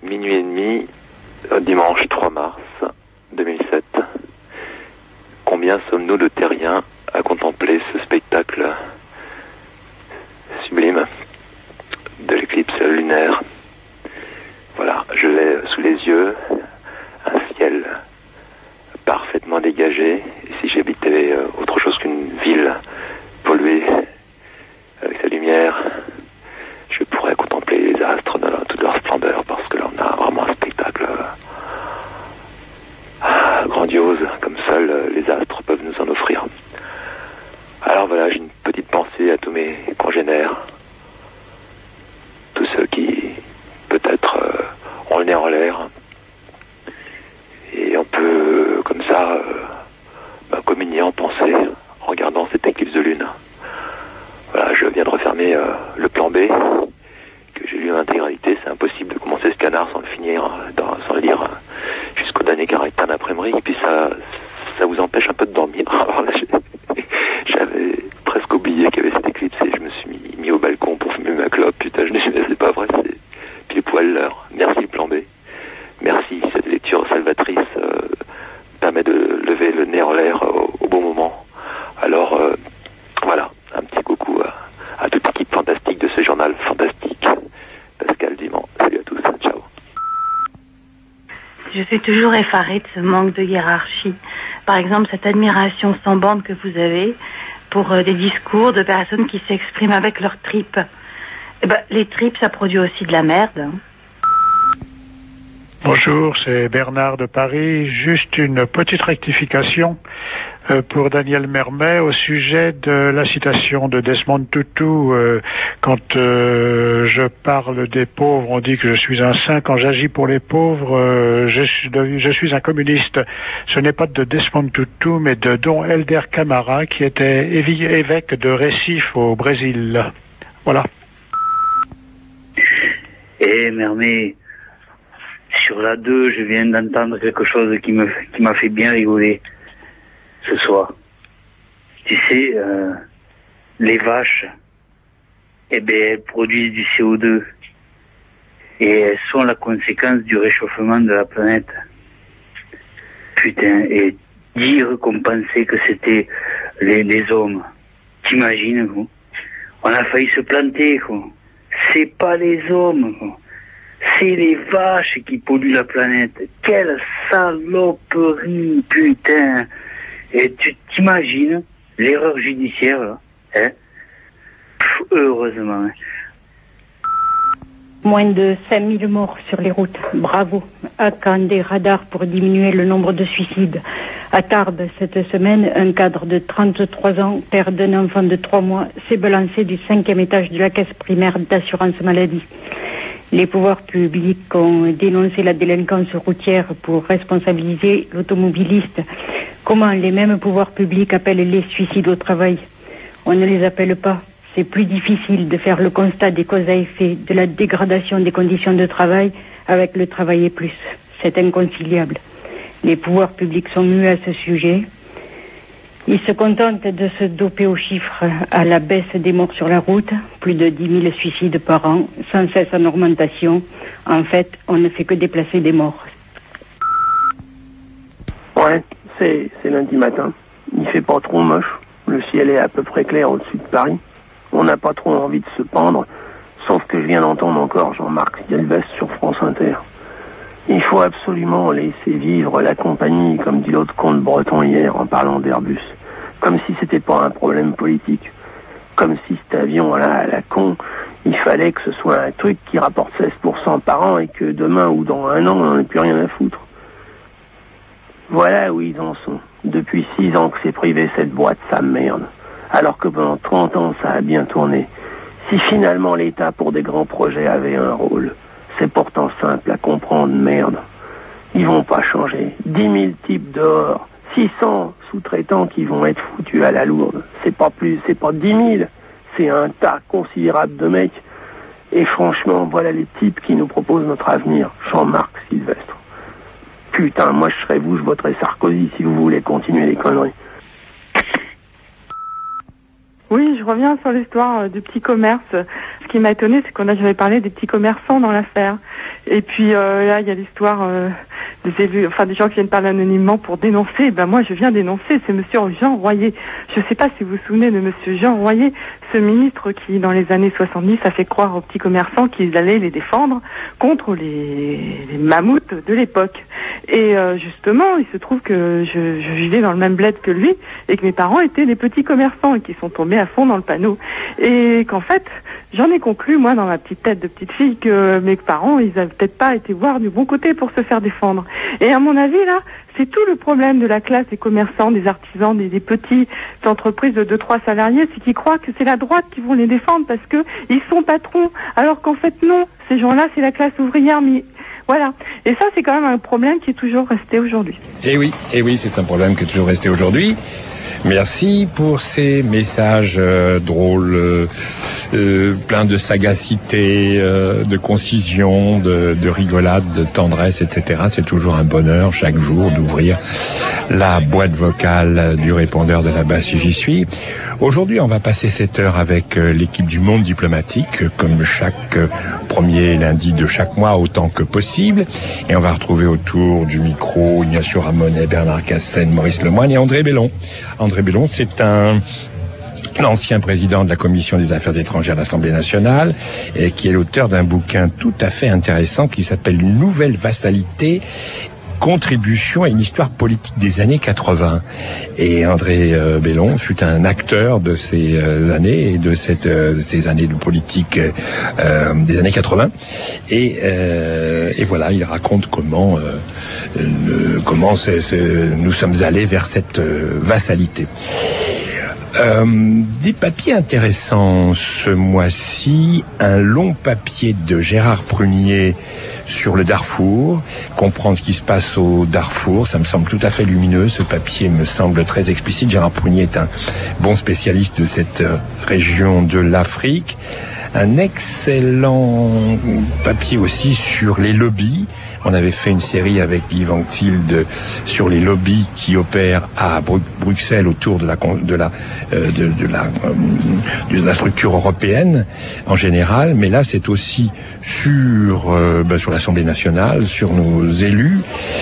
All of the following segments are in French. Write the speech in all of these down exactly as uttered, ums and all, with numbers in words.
minuit et demi, dimanche trois mars deux mille sept. Combien sommes-nous de terriens à contempler ce spectacle sublime de l'éclipse lunaire? Voilà, je l'ai sous les yeux, un ciel parfaitement dégagé. Et si j'habitais autre chose qu'une ville polluée avec sa lumière, je pourrais contempler les astres dans toute leur splendeur, parce que là on a vraiment un spectacle euh, grandiose, comme seuls les astres peuvent nous en offrir. Alors voilà, j'ai une petite pensée à tous mes congénères, tous ceux qui peut-être euh, ont le nez en l'air, et on peut comme ça euh, bah, communier en pensée en regardant cette éclipse de lune. Voilà, je viens de refermer euh, le plan B, que j'ai lu en intégralité. C'est impossible de commencer ce canard sans le finir, dans, sans le lire jusqu'au dernier caractère d'imprimerie. Et puis ça, ça vous empêche un peu de dormir. Alors là, j'avais presque oublié qu'il y avait cette éclipse et je me suis mis, mis au balcon pour fumer ma clope. Putain, je me suis dit, c'est pas vrai, c'est pile poil l'heure. Merci le plan B. Merci, cette lecture salvatrice euh, permet de lever le nez en l'air au, au bon moment. Alors, euh, voilà, un petit coucou à, à toute l'équipe fantastique de ce journal fantastique. Pascal Diman, salut à tous, ciao. Je suis toujours effarée de ce manque de hiérarchie. Par exemple, cette admiration sans borne que vous avez pour euh, des discours de personnes qui s'expriment avec leurs tripes. Eh ben, les tripes, ça produit aussi de la merde. Hein. Bonjour, c'est Bernard de Paris. Juste une petite rectification euh, pour Daniel Mermet au sujet de la citation de Desmond Tutu. Euh, quand euh, je parle des pauvres, on dit que je suis un saint. Quand j'agis pour les pauvres, euh, je, suis, je suis un communiste. Ce n'est pas de Desmond Tutu, mais de Dom Helder Camara, qui était évêque de Recife au Brésil. Voilà. Eh, Mermet, sur la deux, je viens d'entendre quelque chose qui me qui m'a fait bien rigoler ce soir. Tu sais, euh, les vaches, eh ben, elles produisent du C O deux et elles sont la conséquence du réchauffement de la planète. Putain, et dire qu'on pensait que c'était les, les hommes, t'imagines, quoi? On a failli se planter, quoi. C'est pas les hommes, quoi. C'est les vaches qui polluent la planète. Quelle saloperie, putain. Et tu t'imagines l'erreur judiciaire, là, hein? Pff, heureusement. Hein. Moins de cinq mille morts sur les routes. Bravo. À Caen, des radars pour diminuer le nombre de suicides. À Tarbes, cette semaine, un cadre de trente-trois ans, père d'un enfant de trois mois, s'est balancé du cinquième étage de la caisse primaire d'assurance maladie. Les pouvoirs publics ont dénoncé la délinquance routière pour responsabiliser l'automobiliste. Comment les mêmes pouvoirs publics appellent les suicides au travail? On ne les appelle pas. C'est plus difficile de faire le constat des causes à effet de la dégradation des conditions de travail avec le travailler plus. C'est inconciliable. Les pouvoirs publics sont muets à ce sujet. Ils se contentent de se doper aux chiffres à la baisse des morts sur la route, plus de dix mille suicides par an, sans cesse en augmentation. En fait, on ne fait que déplacer des morts. Ouais, c'est, c'est lundi matin. Il fait pas trop moche. Le ciel est à peu près clair au-dessus de Paris. On n'a pas trop envie de se pendre, sauf que je viens d'entendre encore Jean-Marc Sylvestre sur France Inter. Il faut absolument laisser vivre la compagnie, comme dit l'autre comte breton hier en parlant d'Airbus. Comme si c'était pas un problème politique. Comme si cet avion là, à la con, il fallait que ce soit un truc qui rapporte seize pour cent par an et que demain ou dans un an, on n'en ait plus rien à foutre. Voilà où ils en sont. Depuis six ans que c'est privé cette boîte, ça merde. Alors que pendant trente ans, ça a bien tourné. Si finalement l'État, pour des grands projets, avait un rôle, c'est pourtant simple à comprendre, merde. Ils vont pas changer. dix mille types dehors, six cents sous-traitants qui vont être foutus à la lourde. C'est pas plus, c'est pas dix mille, c'est un tas considérable de mecs. Et franchement, voilà les types qui nous proposent notre avenir. Jean-Marc Sylvestre. Putain, moi je serais vous, je voterais Sarkozy si vous voulez continuer les conneries. Oui, je reviens sur l'histoire euh, du petit commerce. Ce qui m'a étonné, c'est qu'on a jamais parlé des petits commerçants dans l'affaire. Et puis euh, là, il y a l'histoire euh, des élus, enfin des gens qui viennent parler anonymement pour dénoncer. Ben moi, je viens dénoncer. C'est Monsieur Jean Royer. Je ne sais pas si vous vous souvenez de Monsieur Jean Royer, ce ministre qui, dans les années soixante-dix, a fait croire aux petits commerçants qu'ils allaient les défendre contre les, les mammouths de l'époque. Et euh, justement, il se trouve que je, je vivais dans le même bled que lui et que mes parents étaient des petits commerçants et qui sont tombés à fond dans le panneau. Et qu'en fait, j'en ai conclu, moi, dans ma petite tête de petite fille, que mes parents, ils avaient peut-être pas été voir du bon côté pour se faire défendre. Et à mon avis, là, c'est tout le problème de la classe des commerçants, des artisans, des, des petites entreprises de deux, trois salariés, c'est qu'ils croient que c'est la droite qui vont les défendre parce que ils sont patrons. Alors qu'en fait, non. Ces gens-là, c'est la classe ouvrière, mais voilà. Et ça, c'est quand même un problème qui est toujours resté aujourd'hui. Et oui, et oui, c'est un problème qui est toujours resté aujourd'hui. Merci pour ces messages euh, drôles, euh, euh, pleins de sagacité, euh, de concision, de, de rigolade, de tendresse, et cetera. C'est toujours un bonheur chaque jour d'ouvrir la boîte vocale du répondeur de la basse J'y suis. Aujourd'hui, on va passer cette heure avec euh, l'équipe du Monde diplomatique, euh, comme chaque euh, premier lundi de chaque mois, autant que possible. Et on va retrouver autour du micro Ignacio Ramonet, Bernard Cassen, Maurice Lemoine et André Bellon. André Bellon, c'est un l'ancien président de la Commission des Affaires étrangères de l'Assemblée nationale et qui est l'auteur d'un bouquin tout à fait intéressant qui s'appelle « Une nouvelle vassalité ». Contribution à une histoire politique des années quatre-vingts. Et André euh, Bellon fut un acteur de ces euh, années et de cette, euh, ces années de politique euh, des années quatre-vingts. Et, euh, et voilà, il raconte comment, euh, le, comment c'est, c'est, nous sommes allés vers cette euh, vassalité. Euh, des papiers intéressants ce mois-ci, un long papier de Gérard Prunier sur le Darfour, comprendre ce qui se passe au Darfour, ça me semble tout à fait lumineux, ce papier me semble très explicite. Gérard Prunier est un bon spécialiste de cette région de l'Afrique. Un excellent papier aussi sur les lobbies. On avait fait une série avec Yves Anctilde sur les lobbies qui opèrent à Bru- Bruxelles autour de la de la euh, de, de la euh, de la structure européenne en général, mais là c'est aussi sur euh, ben, sur l'Assemblée nationale, sur nos élus.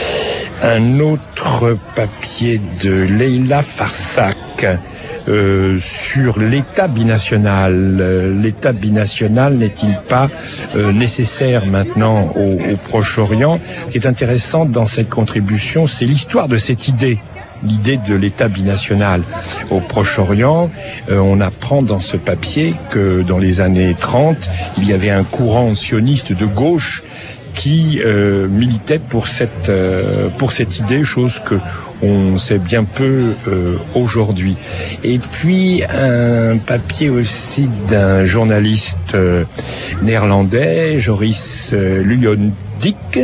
Un autre papier de Leila Farsak. Euh, sur l'État binational. Euh, L'État binational n'est-il pas euh, nécessaire maintenant au, au Proche-Orient? Ce qui est intéressant dans cette contribution, c'est l'histoire de cette idée. L'idée de l'État binational au Proche-Orient. Euh, on apprend dans ce papier que dans les années trente, il y avait un courant sioniste de gauche qui euh, militait pour cette euh, pour cette idée, chose que on sait bien peu euh, aujourd'hui. Et puis un papier aussi d'un journaliste euh, néerlandais, Joris euh, Lujondik,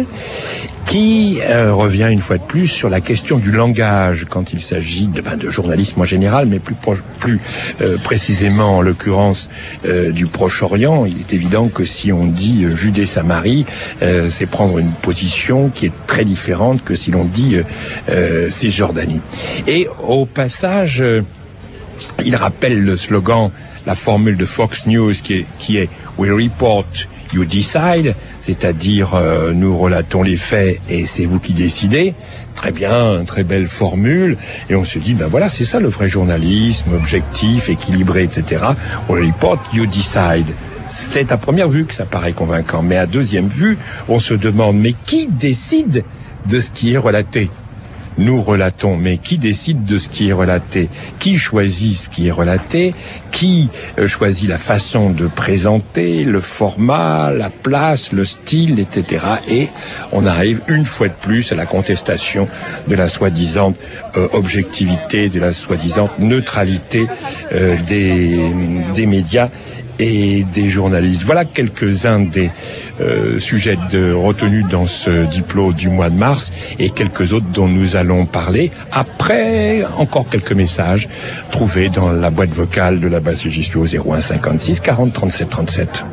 qui euh, revient une fois de plus sur la question du langage quand il s'agit de, ben, de journalisme en général, mais plus, plus euh, précisément en l'occurrence euh, du Proche-Orient. Il est évident que si on dit euh, Judée-Samarie, euh, c'est prendre une position qui est très différente que si l'on dit euh, euh, Cisjordanie. Et au passage, euh, il rappelle le slogan, la formule de Fox News qui est, qui est « We report, you decide », c'est-à-dire euh, nous relatons les faits et c'est vous qui décidez. Très bien, très belle formule. Et on se dit, ben voilà, c'est ça le vrai journalisme, objectif, équilibré, et cetera. We report, you decide. C'est à première vue que ça paraît convaincant. Mais à deuxième vue, on se demande, mais qui décide de ce qui est relaté ? Nous relatons, mais qui décide de ce qui est relaté? Qui choisit ce qui est relaté? Qui euh, choisit la façon de présenter, le format, la place, le style, et cetera. Et on arrive une fois de plus à la contestation de la soi-disant euh, objectivité, de la soi-disant neutralité euh, des, des médias et des journalistes. Voilà quelques-uns des euh, sujets de retenus dans ce diplôme du mois de mars et quelques autres dont nous allons parler après encore quelques messages trouvés dans la boîte vocale de la base J'y suis au zéro un cinquante-six quarante trente-sept trente-sept.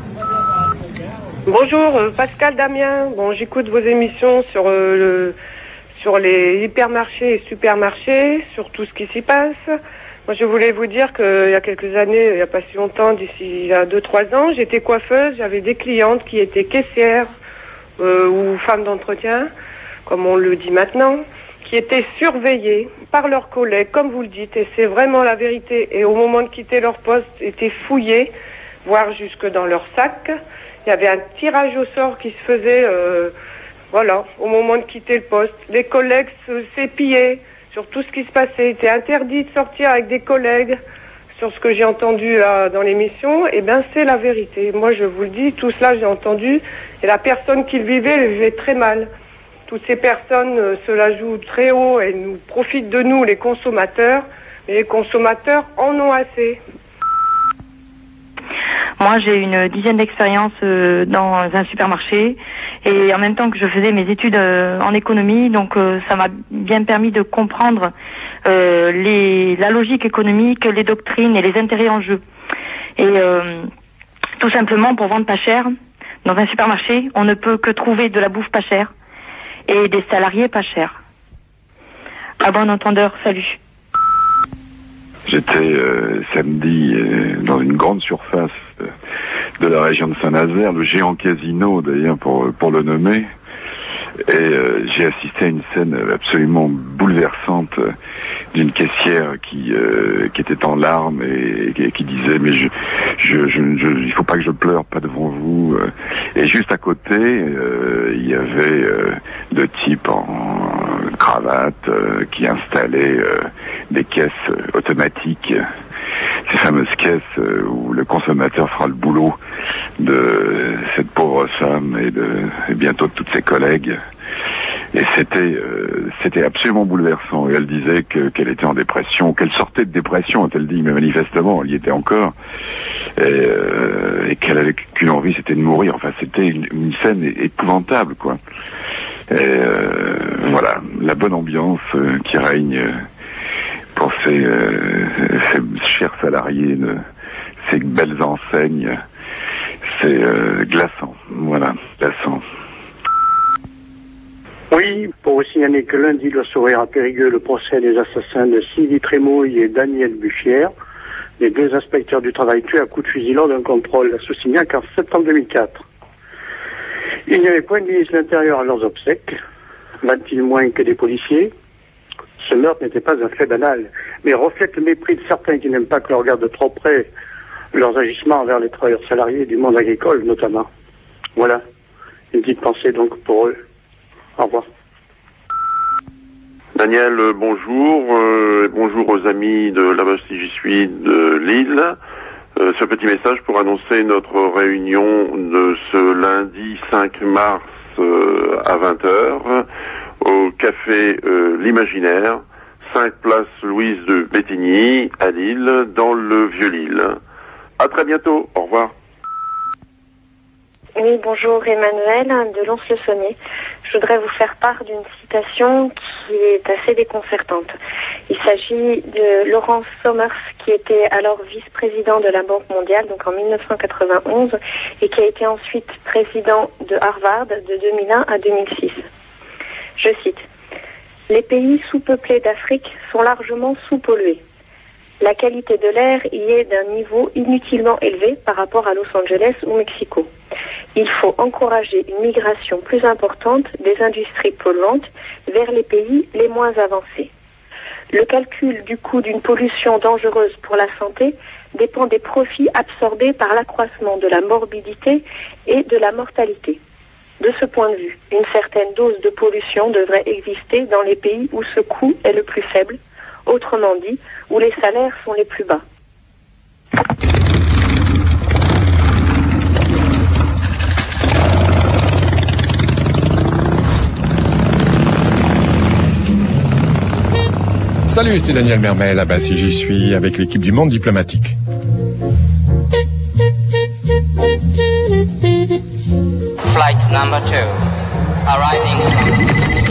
Bonjour, euh, Pascal Damien. Bon, j'écoute vos émissions sur euh, le sur les hypermarchés et supermarchés, sur tout ce qui s'y passe. Moi, je voulais vous dire qu'il y a quelques années, il n'y a pas si longtemps, d'ici il y a deux trois ans, j'étais coiffeuse, j'avais des clientes qui étaient caissières euh, ou femmes d'entretien, comme on le dit maintenant, qui étaient surveillées par leurs collègues, comme vous le dites, et c'est vraiment la vérité. Et au moment de quitter leur poste, étaient fouillées, voire jusque dans leur sac. Il y avait un tirage au sort qui se faisait, euh, voilà, au moment de quitter le poste. Les collègues se s'épiaient sur tout ce qui se passait. Il était interdit de sortir avec des collègues. Sur ce que j'ai entendu là dans l'émission, eh bien c'est la vérité. Moi je vous le dis, tout cela j'ai entendu, et la personne qui le vivait le vivait très mal. Toutes ces personnes euh, se la jouent très haut et nous profitent de nous, les consommateurs, mais les consommateurs en ont assez. Moi, j'ai une dizaine d'expériences euh, dans un supermarché, et en même temps que je faisais mes études euh, en économie, donc euh, ça m'a bien permis de comprendre euh, les, la logique économique, les doctrines et les intérêts en jeu. Et euh, tout simplement, pour vendre pas cher, dans un supermarché, on ne peut que trouver de la bouffe pas chère et des salariés pas chers. À bon entendeur, salut. J'étais euh, samedi euh, dans une grande surface euh, de la région de Saint-Nazaire, le géant casino d'ailleurs pour pour le nommer, et euh, j'ai assisté à une scène absolument bouleversante euh, d'une caissière qui euh, qui était en larmes et, et qui disait mais je, je je je il faut pas que je pleure, pas devant vous, euh. Et juste à côté euh, il y avait euh, deux types en cravate euh, qui installaient euh, des caisses euh, automatiques, ces fameuses caisses euh, où le consommateur fera le boulot de cette pauvre femme et de et bientôt de toutes ses collègues. Et c'était euh, c'était absolument bouleversant. Et elle disait que qu'elle était en dépression, qu'elle sortait de dépression, a-t-elle dit, mais manifestement elle y était encore, et, euh, et qu'elle avait qu'une envie, c'était de mourir. Enfin, c'était une, une scène épouvantable, quoi. Et euh, voilà, la bonne ambiance euh, qui règne euh, pour ces, euh, ces chers salariés, de, ces belles enseignes, c'est euh, glaçant. Voilà, glaçant. Oui, pour vous signaler que lundi doit s'ouvrir à Périgueux le procès des assassins de Sylvie Trémouille et Daniel Buffière, les deux inspecteurs du travail tués à coups de fusil lors d'un contrôle à Soussignac en septembre deux mille quatre. Il n'y avait point de ministre de l'Intérieur à leurs obsèques, va-t-il moins que des policiers. Ce meurtre n'était pas un fait banal, mais reflète le mépris de certains qui n'aiment pas que l'on regarde de trop près leurs agissements envers les travailleurs salariés du monde agricole notamment. Voilà, une petite pensée donc pour eux. Au revoir. Daniel, bonjour. Euh, bonjour aux amis de La Bosse si j'y suis de Lille. Euh, ce petit message pour annoncer notre réunion de ce lundi cinq mars euh, à vingt heures au café euh, L'Imaginaire, cinq place Louise de Bétigny à Lille, dans le Vieux-Lille. À très bientôt. Au revoir. Oui, bonjour, Emmanuel de Lons-le-Saunier. Je voudrais vous faire part d'une citation qui est assez déconcertante. Il s'agit de Lawrence Summers, qui était alors vice-président de la Banque mondiale, donc en mille neuf cent quatre-vingt-onze, et qui a été ensuite président de Harvard de deux mille un à deux mille six. Je cite: « Les pays sous-peuplés d'Afrique sont largement sous-pollués. La qualité de l'air y est d'un niveau inutilement élevé par rapport à Los Angeles ou Mexico. Il faut encourager une migration plus importante des industries polluantes vers les pays les moins avancés. Le calcul du coût d'une pollution dangereuse pour la santé dépend des profits absorbés par l'accroissement de la morbidité et de la mortalité. De ce point de vue, une certaine dose de pollution devrait exister dans les pays où ce coût est le plus faible, autrement dit, où les salaires sont les plus bas. » Salut, c'est Daniel Mermet, là-bas si j'y suis, avec l'équipe du Monde Diplomatique. Flight number two, arriving.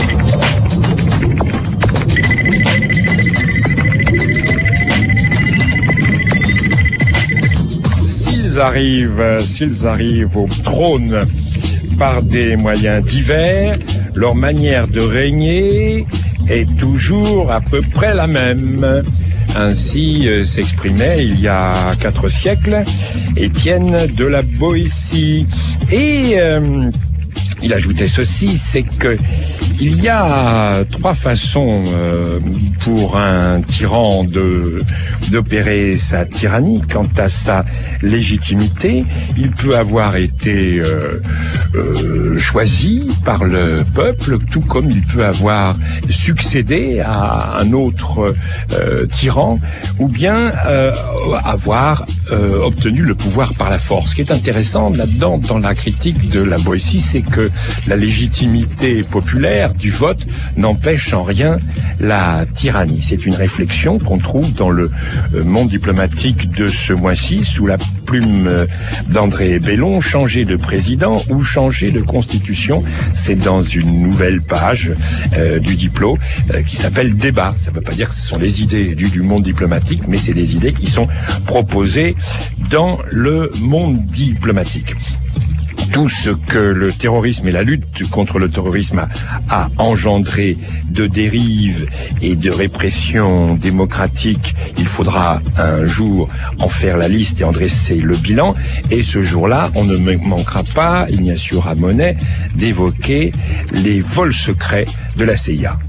S'ils arrivent, s'ils arrivent au trône par des moyens divers, leur manière de régner est toujours à peu près la même. Ainsi euh, s'exprimait il y a quatre siècles Étienne de la Boétie. Et euh, il ajoutait ceci, c'est que il y a trois façons euh, pour un tyran de d'opérer sa tyrannie. Quant à sa légitimité, il peut avoir été euh, euh, choisi par le peuple, tout comme il peut avoir succédé à un autre euh, tyran, ou bien euh, avoir euh, obtenu le pouvoir par la force. Ce qui est intéressant là-dedans, dans la critique de la Boétie, c'est que la légitimité populaire du vote n'empêche en rien la tyrannie. C'est une réflexion qu'on trouve dans le monde diplomatique de ce mois-ci, sous la plume d'André Bellon. Changer de président ou changer de constitution, c'est dans une nouvelle page euh, du Diplo euh, qui s'appelle Débat. Ça ne veut pas dire que ce sont les idées du, du monde diplomatique, mais c'est des idées qui sont proposées dans le monde diplomatique. Tout ce que le terrorisme et la lutte contre le terrorisme a, a engendré de dérives et de répression démocratique, il faudra un jour en faire la liste et en dresser le bilan. Et ce jour-là, on ne manquera pas, Ignacio Ramonet, d'évoquer les vols secrets de la C I A.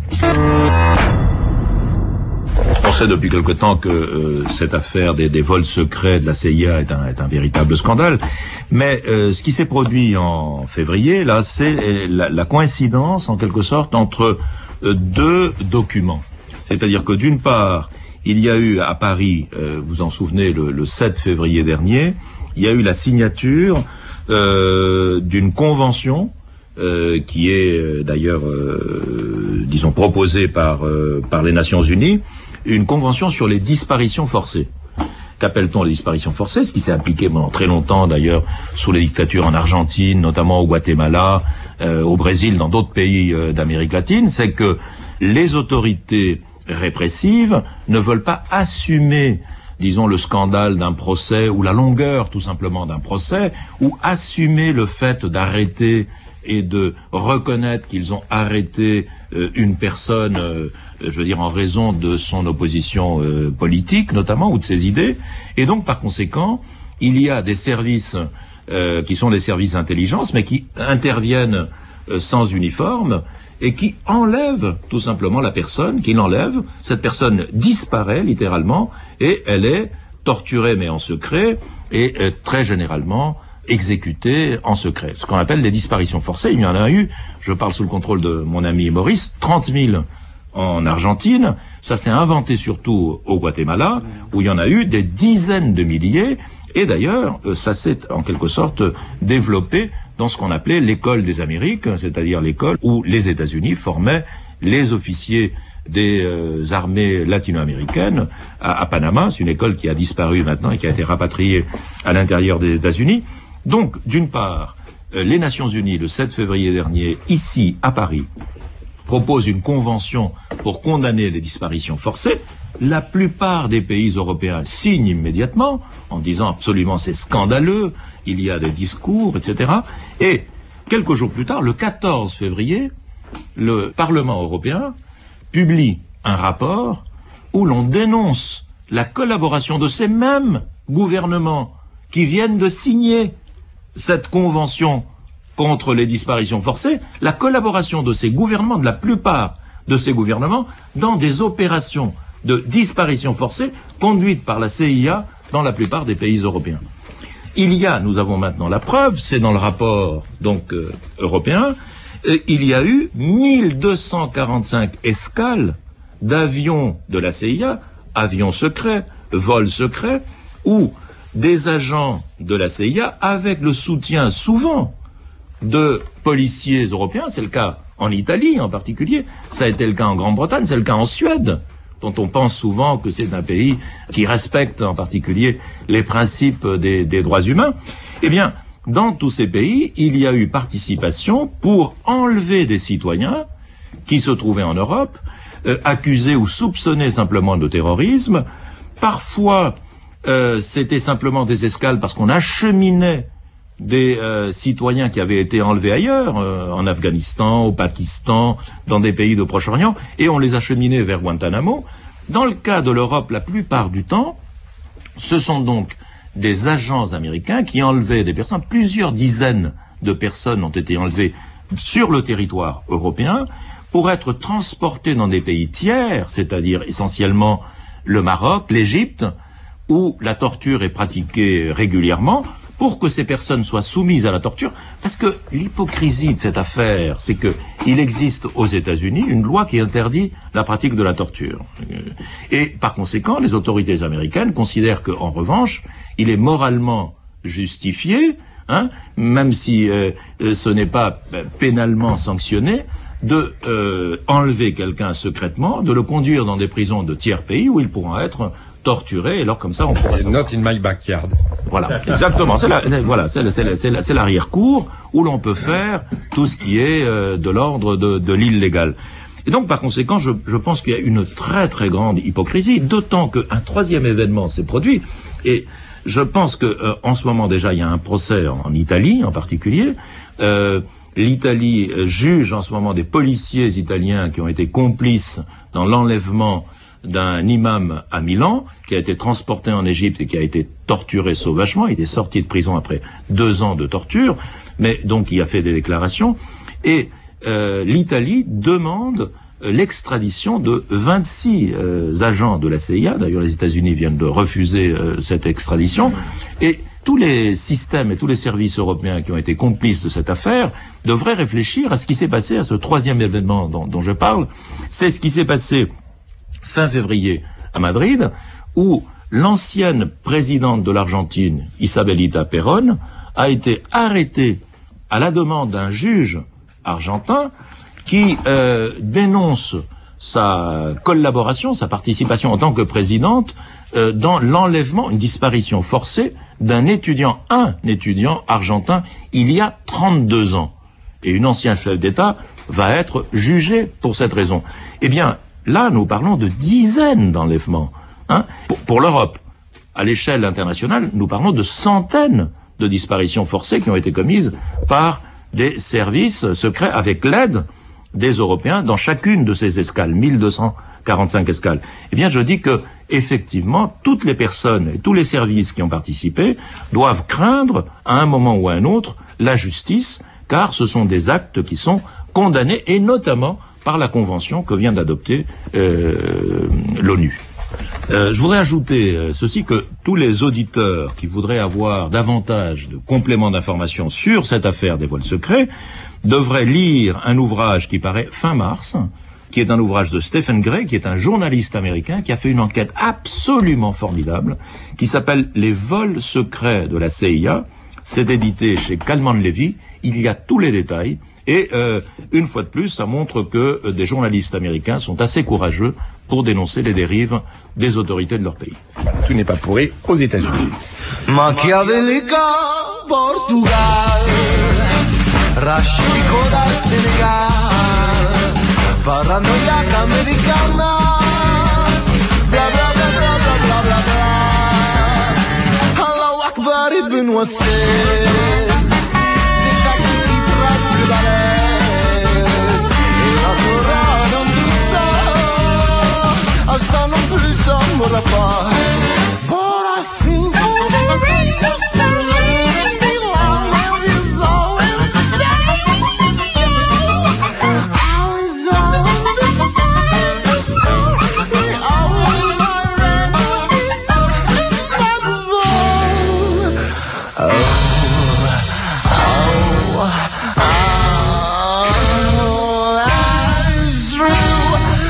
On sait depuis quelque temps que euh, cette affaire des, des vols secrets de la C I A est un, est un véritable scandale. Mais euh, ce qui s'est produit en février, là, c'est la, la coïncidence, en quelque sorte, entre euh, deux documents. C'est-à-dire que d'une part, il y a eu à Paris, euh, vous en souvenez, le, le sept février dernier, il y a eu la signature euh, d'une convention euh, qui est euh, d'ailleurs, euh, disons, proposée par, euh, par les Nations Unies, une convention sur les disparitions forcées. Qu'appelle-t-on les disparitions forcées? Ce qui s'est appliqué pendant très longtemps, d'ailleurs, sous les dictatures en Argentine, notamment au Guatemala, euh, au Brésil, dans d'autres pays euh, d'Amérique latine, c'est que les autorités répressives ne veulent pas assumer, disons, le scandale d'un procès ou la longueur, tout simplement, d'un procès, ou assumer le fait d'arrêter et de reconnaître qu'ils ont arrêté euh, une personne, euh, je veux dire, en raison de son opposition euh, politique, notamment, ou de ses idées. Et donc, par conséquent, il y a des services euh, qui sont des services d'intelligence, mais qui interviennent euh, sans uniforme et qui enlèvent tout simplement la personne, qui l'enlèvent. Cette personne disparaît, littéralement, et elle est torturée, mais en secret, et euh, très généralement exécutés en secret. Ce qu'on appelle les disparitions forcées. Il y en a eu, je parle sous le contrôle de mon ami Maurice, trente mille en Argentine. Ça s'est inventé surtout au Guatemala, où il y en a eu des dizaines de milliers. Et d'ailleurs, ça s'est en quelque sorte développé dans ce qu'on appelait l'école des Amériques, c'est-à-dire l'école où les États-Unis formaient les officiers des euh, armées latino-américaines à, à Panama. C'est une école qui a disparu maintenant et qui a été rapatriée à l'intérieur des États-Unis. Donc, d'une part, euh, les Nations Unies, le sept février dernier, ici, à Paris, proposent une convention pour condamner les disparitions forcées. La plupart des pays européens signent immédiatement, en disant absolument c'est scandaleux, il y a des discours, et cetera. Et, quelques jours plus tard, le quatorze février, le Parlement européen publie un rapport où l'on dénonce la collaboration de ces mêmes gouvernements qui viennent de signer cette convention contre les disparitions forcées, la collaboration de ces gouvernements, de la plupart de ces gouvernements, dans des opérations de disparition forcée conduites par la C I A dans la plupart des pays européens. Il y a, nous avons maintenant la preuve, c'est dans le rapport donc euh, européen, euh, il y a eu mille deux cent quarante-cinq escales d'avions de la C I A, avions secrets, vols secrets, où des agents de la C I A, avec le soutien souvent de policiers européens, c'est le cas en Italie en particulier, ça a été le cas en Grande-Bretagne, c'est le cas en Suède, dont on pense souvent que c'est un pays qui respecte en particulier les principes des, des droits humains. Eh bien, dans tous ces pays, il y a eu participation pour enlever des citoyens qui se trouvaient en Europe, euh, accusés ou soupçonnés simplement de terrorisme. Parfois, euh, c'était simplement des escales parce qu'on acheminait des euh, citoyens qui avaient été enlevés ailleurs, euh, en Afghanistan, au Pakistan, dans des pays de Proche-Orient, et on les acheminait vers Guantanamo. Dans le cas de l'Europe, la plupart du temps, ce sont donc des agents américains qui enlevaient des personnes. Plusieurs dizaines de personnes ont été enlevées sur le territoire européen pour être transportés dans des pays tiers, c'est-à-dire essentiellement le Maroc, l'Égypte, où la torture est pratiquée régulièrement, pour que ces personnes soient soumises à la torture, parce que l'hypocrisie de cette affaire, c'est que il existe aux États-Unis une loi qui interdit la pratique de la torture. Et par conséquent, les autorités américaines considèrent qu'en revanche, il est moralement justifié, hein, même si euh, ce n'est pas pénalement sanctionné, de euh, enlever quelqu'un secrètement, de le conduire dans des prisons de tiers pays où ils pourront être torturés, et alors comme ça on pourra... Not in my backyard. Voilà, exactement. C'est la, voilà, c'est la, c'est la, c'est la, c'est l'arrière-cour où l'on peut faire tout ce qui est euh, de l'ordre de, de l'illégal. Et donc, par conséquent, je, je pense qu'il y a une très très grande hypocrisie, d'autant qu'un troisième événement s'est produit, et je pense que euh, en ce moment déjà, il y a un procès en, en Italie en particulier. Euh, L'Italie euh, juge en ce moment des policiers italiens qui ont été complices dans l'enlèvement d'un imam à Milan, qui a été transporté en Égypte et qui a été torturé sauvagement. Il est sorti de prison après deux ans de torture, mais donc il a fait des déclarations. Et euh, l'Italie demande euh, l'extradition de vingt-six euh, agents de la C I A. D'ailleurs, les États-Unis viennent de refuser euh, cette extradition. Et tous les systèmes et tous les services européens qui ont été complices de cette affaire devraient réfléchir à ce qui s'est passé, à ce troisième événement dont, dont je parle. C'est ce qui s'est passé fin février à Madrid, où l'ancienne présidente de l'Argentine, Isabelita Perón, a été arrêtée à la demande d'un juge argentin qui euh, dénonce sa collaboration, sa participation en tant que présidente euh, dans l'enlèvement, une disparition forcée d'un étudiant, un étudiant argentin, il y a trente-deux ans. Et une ancienne chef d'État va être jugée pour cette raison. Eh bien, là, nous parlons de dizaines d'enlèvements. Hein. Pour, pour l'Europe, à l'échelle internationale, nous parlons de centaines de disparitions forcées qui ont été commises par des services secrets avec l'aide des Européens dans chacune de ces escales, mille deux cent quarante-cinq escales. Eh bien, je dis que, effectivement, toutes les personnes et tous les services qui ont participé doivent craindre, à un moment ou à un autre, la justice, car ce sont des actes qui sont condamnés, et notamment par la convention que vient d'adopter euh, l'ONU. Euh, je voudrais ajouter euh, ceci, que tous les auditeurs qui voudraient avoir davantage de compléments d'information sur cette affaire des vols secrets devraient lire un ouvrage qui paraît fin mars, qui est un ouvrage de Stephen Gray, qui est un journaliste américain qui a fait une enquête absolument formidable, qui s'appelle « Les vols secrets de la C I A ». C'est édité chez Kalman Levy. Il y a tous les détails. Et euh, une fois de plus, ça montre que euh, des journalistes américains sont assez courageux pour dénoncer les dérives des autorités de leur pays. Tout n'est pas pourri aux États-Unis. Machiavellica, Portugal, Rachico dal Senegal, paranoiaca americana, bla bla bla bla bla bla bla bla. Allahu Akbar ibn Wasses. Ça non plus, ça m'aura pas. But I think the radio says everything wrong is always the same. Always on the same story. All my remedies are in my phone. Oh, oh, oh, that is true.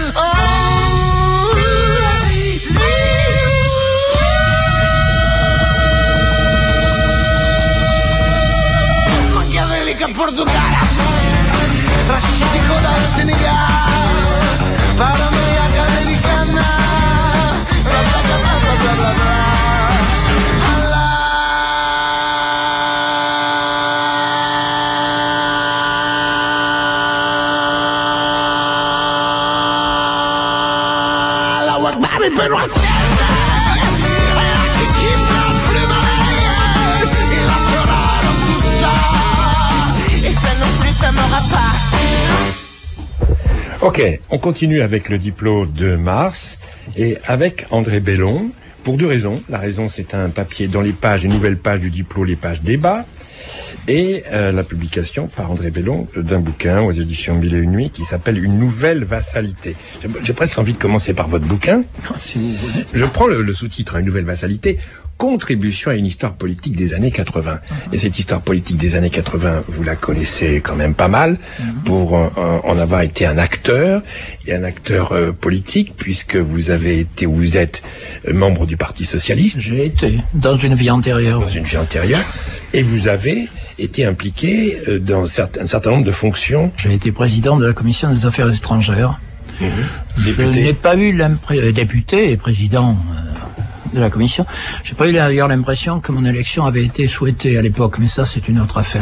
Portugal, Rachico dal Senegal, paranoiaca americana, bla bla bla bla bla bla bla. Allahu Akbar ibn Wasses. Ok, on continue avec le diplôme de mars et avec André Bellon pour deux raisons. La raison, c'est un papier dans les pages, les nouvelles pages du diplôme, les pages débat. et euh, la publication par André Bellon d'un bouquin aux éditions Mille et une nuits qui s'appelle Une nouvelle vassalité. J'ai, j'ai presque envie de commencer par votre bouquin. Si vous voulez. Je prends le, le sous-titre, Une nouvelle vassalité. Contribution à une histoire politique des années quatre-vingts. Et cette histoire politique des années quatre-vingts, vous la connaissez quand même pas mal, pour euh, en avoir été un acteur, et un acteur euh, politique, puisque vous avez été, ou vous êtes euh, membre du Parti Socialiste. J'ai été, dans une vie antérieure. Dans une vie antérieure. Et vous avez été impliqué euh, dans certain, un certain nombre de fonctions. J'ai été président de la Commission des Affaires étrangères. Mmh. Je député. n'ai pas eu l'impression, député et président euh, de la commission, j'ai pas eu d'ailleurs l'impression que mon élection avait été souhaitée à l'époque, mais ça c'est une autre affaire.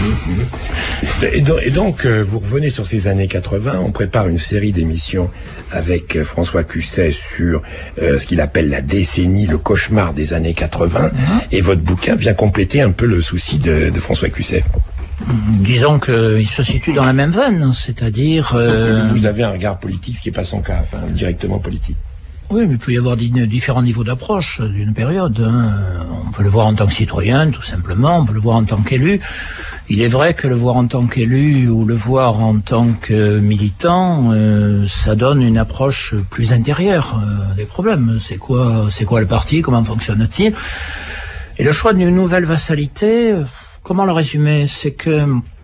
Et donc, et donc euh, vous revenez sur ces années quatre-vingts, on prépare une série d'émissions avec euh, François Cusset sur euh, ce qu'il appelle la décennie, le cauchemar des années quatre-vingts, mmh. et votre bouquin vient compléter un peu le souci de, de François Cusset. Disons qu'il se situe dans la même veine, c'est-à-dire... Euh... Sauf que vous avez un regard politique, ce qui n'est pas son cas, enfin directement politique. Oui, mais il peut y avoir différents niveaux d'approche d'une période. Hein. On peut le voir en tant que citoyen, tout simplement, on peut le voir en tant qu'élu. Il est vrai que le voir en tant qu'élu ou le voir en tant que militant, euh, ça donne une approche plus intérieure euh, des problèmes. C'est quoi, c'est quoi le parti, comment fonctionne-t-il? Et le choix d'une nouvelle vassalité, comment le résumer? C'est que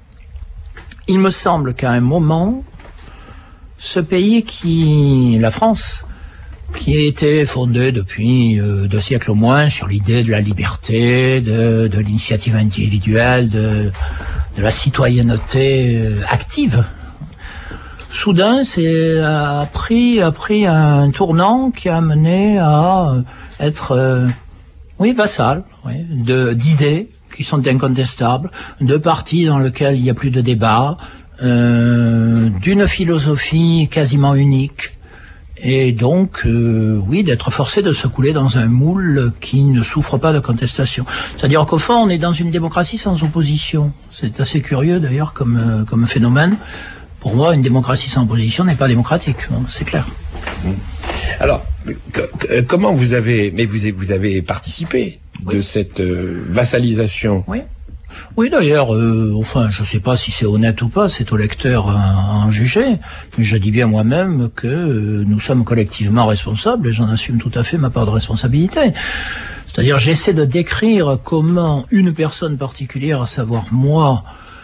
il me semble qu'à un moment, ce pays qui, la France, qui a été fondé depuis euh, deux siècles au moins sur l'idée de la liberté, de, de l'initiative individuelle, de, de la citoyenneté euh, active. Soudain, c'est a pris a pris un tournant qui a amené à être euh, oui vassal, oui, de d'idées qui sont incontestables, de partis dans lesquels il n'y a plus de débat, euh, d'une philosophie quasiment unique. Et donc, euh, oui, d'être forcé de se couler dans un moule qui ne souffre pas de contestation. C'est-à-dire qu'au fond, on est dans une démocratie sans opposition. C'est assez curieux, d'ailleurs, comme, euh, comme phénomène. Pour moi, une démocratie sans opposition n'est pas démocratique, c'est clair. Alors, comment vous avez... Mais vous, vous avez participé oui. de cette euh, vassalisation. Oui. Oui, d'ailleurs, euh, enfin, je ne sais pas si c'est honnête ou pas, c'est au lecteur à, à en juger, mais je dis bien moi-même que euh, nous sommes collectivement responsables et j'en assume tout à fait ma part de responsabilité. C'est-à-dire, j'essaie de décrire comment une personne particulière, à savoir moi,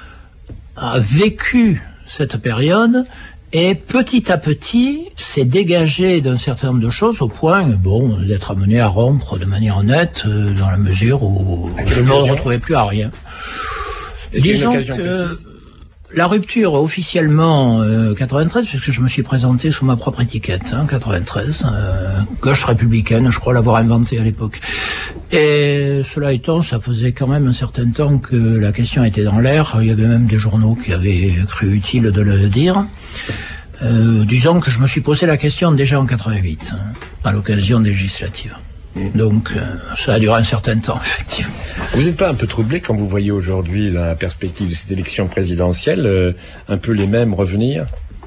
a vécu cette période et petit à petit s'est dégagé d'un certain nombre de choses au point, bon, d'être amené à rompre de manière honnête euh, dans la mesure où je ne me retrouvais plus à rien. Disons que la rupture officiellement euh, quatre-vingt-treize, puisque je me suis présenté sous ma propre étiquette, hein, quatre-vingt-treize, euh, gauche républicaine, je crois l'avoir inventé à l'époque. Et cela étant, ça faisait quand même un certain temps que la question était dans l'air. Il y avait même des journaux qui avaient cru utile de le dire. Euh, disons que je me suis posé la question déjà en quatre-vingt-huit, hein, à l'occasion des législatives. Donc, euh, ça a duré un certain temps, effectivement. Vous n'êtes pas un peu troublé quand vous voyez aujourd'hui la perspective de cette élection présidentielle, euh, un peu les mêmes revenir,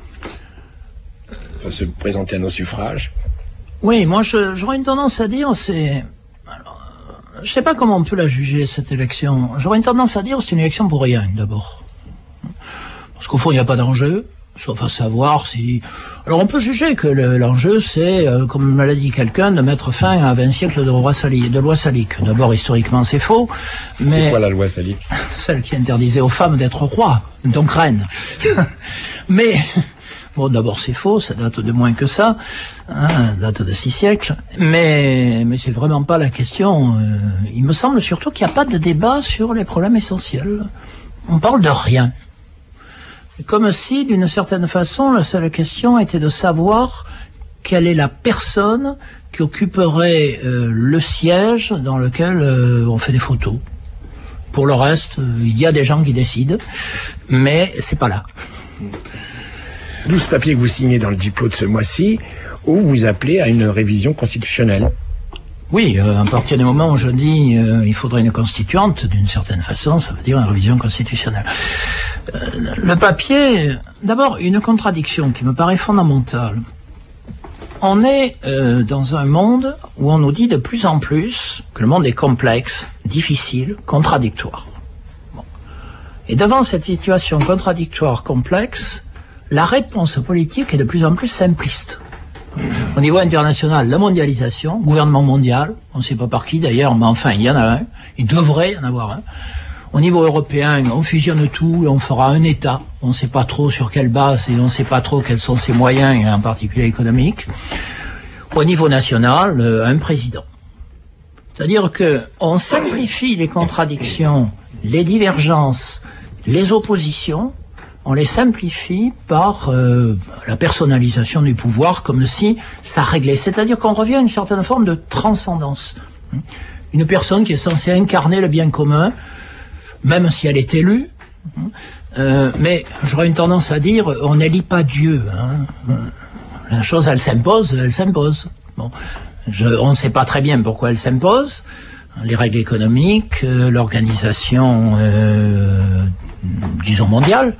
enfin, se présenter à nos suffrages? Oui, moi, je, j'aurais une tendance à dire, c'est... Alors, je sais pas comment on peut la juger, cette élection. J'aurais une tendance à dire, c'est une élection pour rien, d'abord. Parce qu'au fond, il n'y a pas d'enjeu. Sauf à savoir si... Alors on peut juger que le, l'enjeu c'est, euh, comme me l'a dit quelqu'un, de mettre fin à vingt siècles de loi salique. De loi salique. D'abord, historiquement, c'est faux. Mais c'est quoi la loi salique? Celle qui interdisait aux femmes d'être roi, donc reine. Mais, bon, d'abord c'est faux, ça date de moins que ça, hein, ça date de six siècles. Mais, mais c'est vraiment pas la question. Euh, il me semble surtout qu'il n'y a pas de débat sur les problèmes essentiels. On parle de rien. Comme si, d'une certaine façon, la seule question était de savoir quelle est la personne qui occuperait euh, le siège dans lequel euh, on fait des photos. Pour le reste, euh, il y a des gens qui décident, mais c'est pas là. D'où ce papier que vous signez dans le Diplo de ce mois-ci, où vous appelez à une révision constitutionnelle. Oui, euh, à partir du moment où je dis euh, il faudrait une constituante, d'une certaine façon, ça veut dire une révision constitutionnelle. Euh, le papier, d'abord, une contradiction qui me paraît fondamentale. On est euh, dans un monde où on nous dit de plus en plus que le monde est complexe, difficile, contradictoire. Et devant cette situation contradictoire, complexe, la réponse politique est de plus en plus simpliste. Au niveau international, la mondialisation, gouvernement mondial, on ne sait pas par qui d'ailleurs, mais enfin il y en a un, il devrait y en avoir un. Au niveau européen, on fusionne tout et on fera un État. On ne sait pas trop sur quelle base et on ne sait pas trop quels sont ses moyens, en particulier économiques. Au niveau national, un président. C'est-à-dire que on simplifie les contradictions, les divergences, les oppositions, on les simplifie par euh, la personnalisation du pouvoir, comme si ça réglait. C'est-à-dire qu'on revient à une certaine forme de transcendance. Une personne qui est censée incarner le bien commun, même si elle est élue, euh, mais j'aurais une tendance à dire, on n'élit pas Dieu. Hein. La chose, elle s'impose, elle s'impose. Bon. Je, on ne sait pas très bien pourquoi elle s'impose. Les règles économiques, euh, l'organisation, euh, disons, mondiale.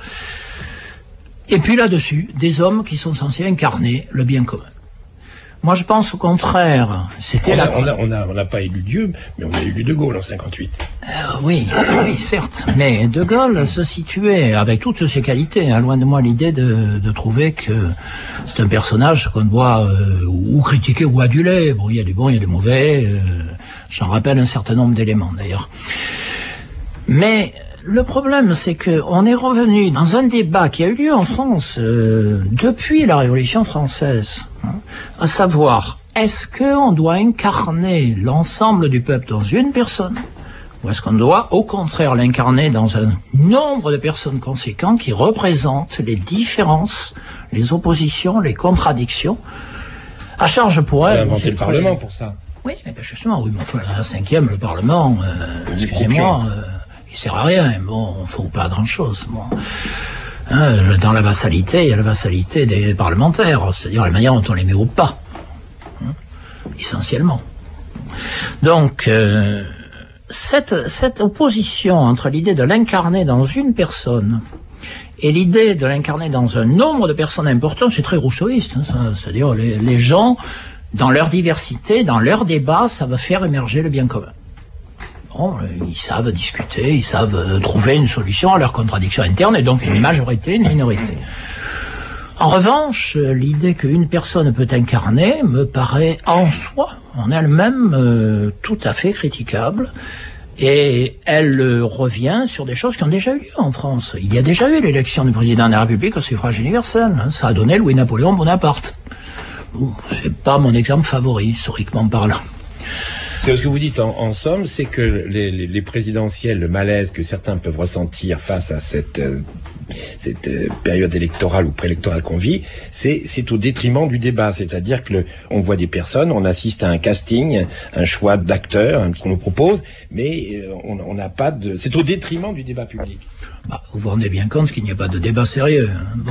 Et puis là-dessus, des hommes qui sont censés incarner le bien commun. Moi, je pense au contraire, c'était on la... a, on a, on a, on n'a pas élu Dieu, mais on a élu De Gaulle en cinquante-huit. Euh, oui, oui, certes. Mais De Gaulle se situait, avec toutes ses qualités, hein, loin de moi l'idée de, de trouver que c'est un personnage qu'on doit euh, ou critiquer ou aduler. Bon, il y a du bon, il y a du mauvais. Euh, j'en rappelle un certain nombre d'éléments, d'ailleurs. Mais le problème, c'est que on est revenu dans un débat qui a eu lieu en France euh, depuis la Révolution française, hein, à savoir, est-ce qu'on doit incarner l'ensemble du peuple dans une personne, ou est-ce qu'on doit, au contraire, l'incarner dans un nombre de personnes conséquents qui représentent les différences, les oppositions, les contradictions, à charge pour elles. On a inventé le Parlement pour ça. Oui, mais ben justement, oui, mais enfin, la cinquième, le Parlement, euh, excusez-moi... Euh, il sert à rien, bon, on ne faut pas grand-chose. Bon. Hein, dans la vassalité, il y a la vassalité des parlementaires, c'est-à-dire la manière dont on les met au pas, hein, essentiellement. Donc, euh, cette, cette opposition entre l'idée de l'incarner dans une personne et l'idée de l'incarner dans un nombre de personnes importantes, c'est très rousseauiste, hein, ça, c'est-à-dire les, les gens, dans leur diversité, dans leur débat, ça va faire émerger le bien commun. Bon, ils savent discuter, ils savent trouver une solution à leurs contradictions internes, et donc une majorité, une minorité. En revanche, l'idée qu'une personne peut incarner me paraît en soi, en elle-même, euh, tout à fait critiquable, et elle euh, revient sur des choses qui ont déjà eu lieu en France. Il y a déjà eu l'élection du président de la République au suffrage universel, hein, ça a donné Louis-Napoléon Bonaparte. Bon, c'est pas mon exemple favori, historiquement parlant. Ce que vous dites en, en somme, c'est que les, les, les présidentielles, le malaise que certains peuvent ressentir face à cette, euh, cette euh, période électorale ou préélectorale qu'on vit, c'est, c'est au détriment du débat. C'est-à-dire que le, on voit des personnes, on assiste à un casting, un choix d'acteurs, hein, qu'on nous propose, mais euh, on n'a pas de... C'est au détriment du débat public. Bah, vous vous rendez bien compte qu'il n'y a pas de débat sérieux. Hein. Bon.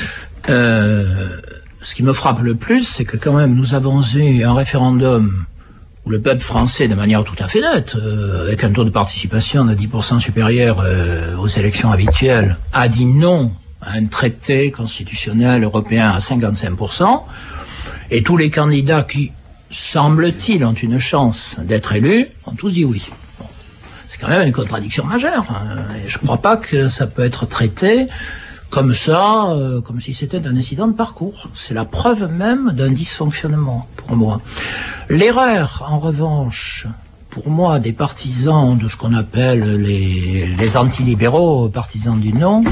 Euh, ce qui me frappe le plus, c'est que quand même nous avons eu un référendum où le peuple français, de manière tout à fait nette, euh, avec un taux de participation de dix pour cent supérieur euh, aux élections habituelles, a dit non à un traité constitutionnel européen à cinquante-cinq pour cent, et tous les candidats qui, semble-t-il, ont une chance d'être élus, ont tous dit oui. Bon. C'est quand même une contradiction majeure, hein, et je ne crois pas que ça peut être traité comme ça, euh, comme si c'était un incident de parcours. C'est la preuve même d'un dysfonctionnement, pour moi. L'erreur, en revanche, pour moi, des partisans de ce qu'on appelle les, les antilibéraux, partisans du non,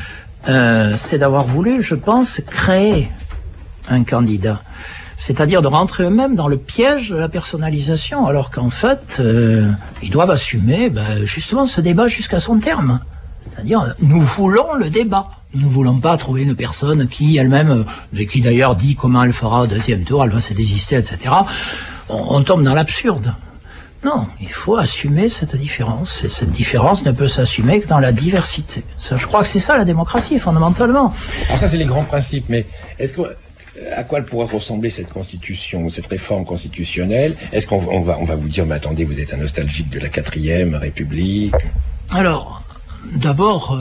euh, c'est d'avoir voulu, je pense, créer un candidat. C'est-à-dire de rentrer eux-mêmes dans le piège de la personnalisation, alors qu'en fait, euh, ils doivent assumer ben, justement ce débat jusqu'à son terme. C'est-à-dire, nous voulons le débat. Nous ne voulons pas trouver une personne qui elle-même, euh, qui d'ailleurs dit comment elle fera au deuxième tour, elle va se désister, et cetera. On, on tombe dans l'absurde. Non, il faut assumer cette différence. Et cette différence ne peut s'assumer que dans la diversité. Ça, je crois que c'est ça la démocratie, fondamentalement. Alors ça, c'est les grands principes, mais est-ce que... À quoi elle pourrait ressembler cette constitution, cette réforme constitutionnelle? Est-ce qu'on on va, on va vous dire, mais attendez, vous êtes un nostalgique de la quatrième République? Alors, d'abord, euh,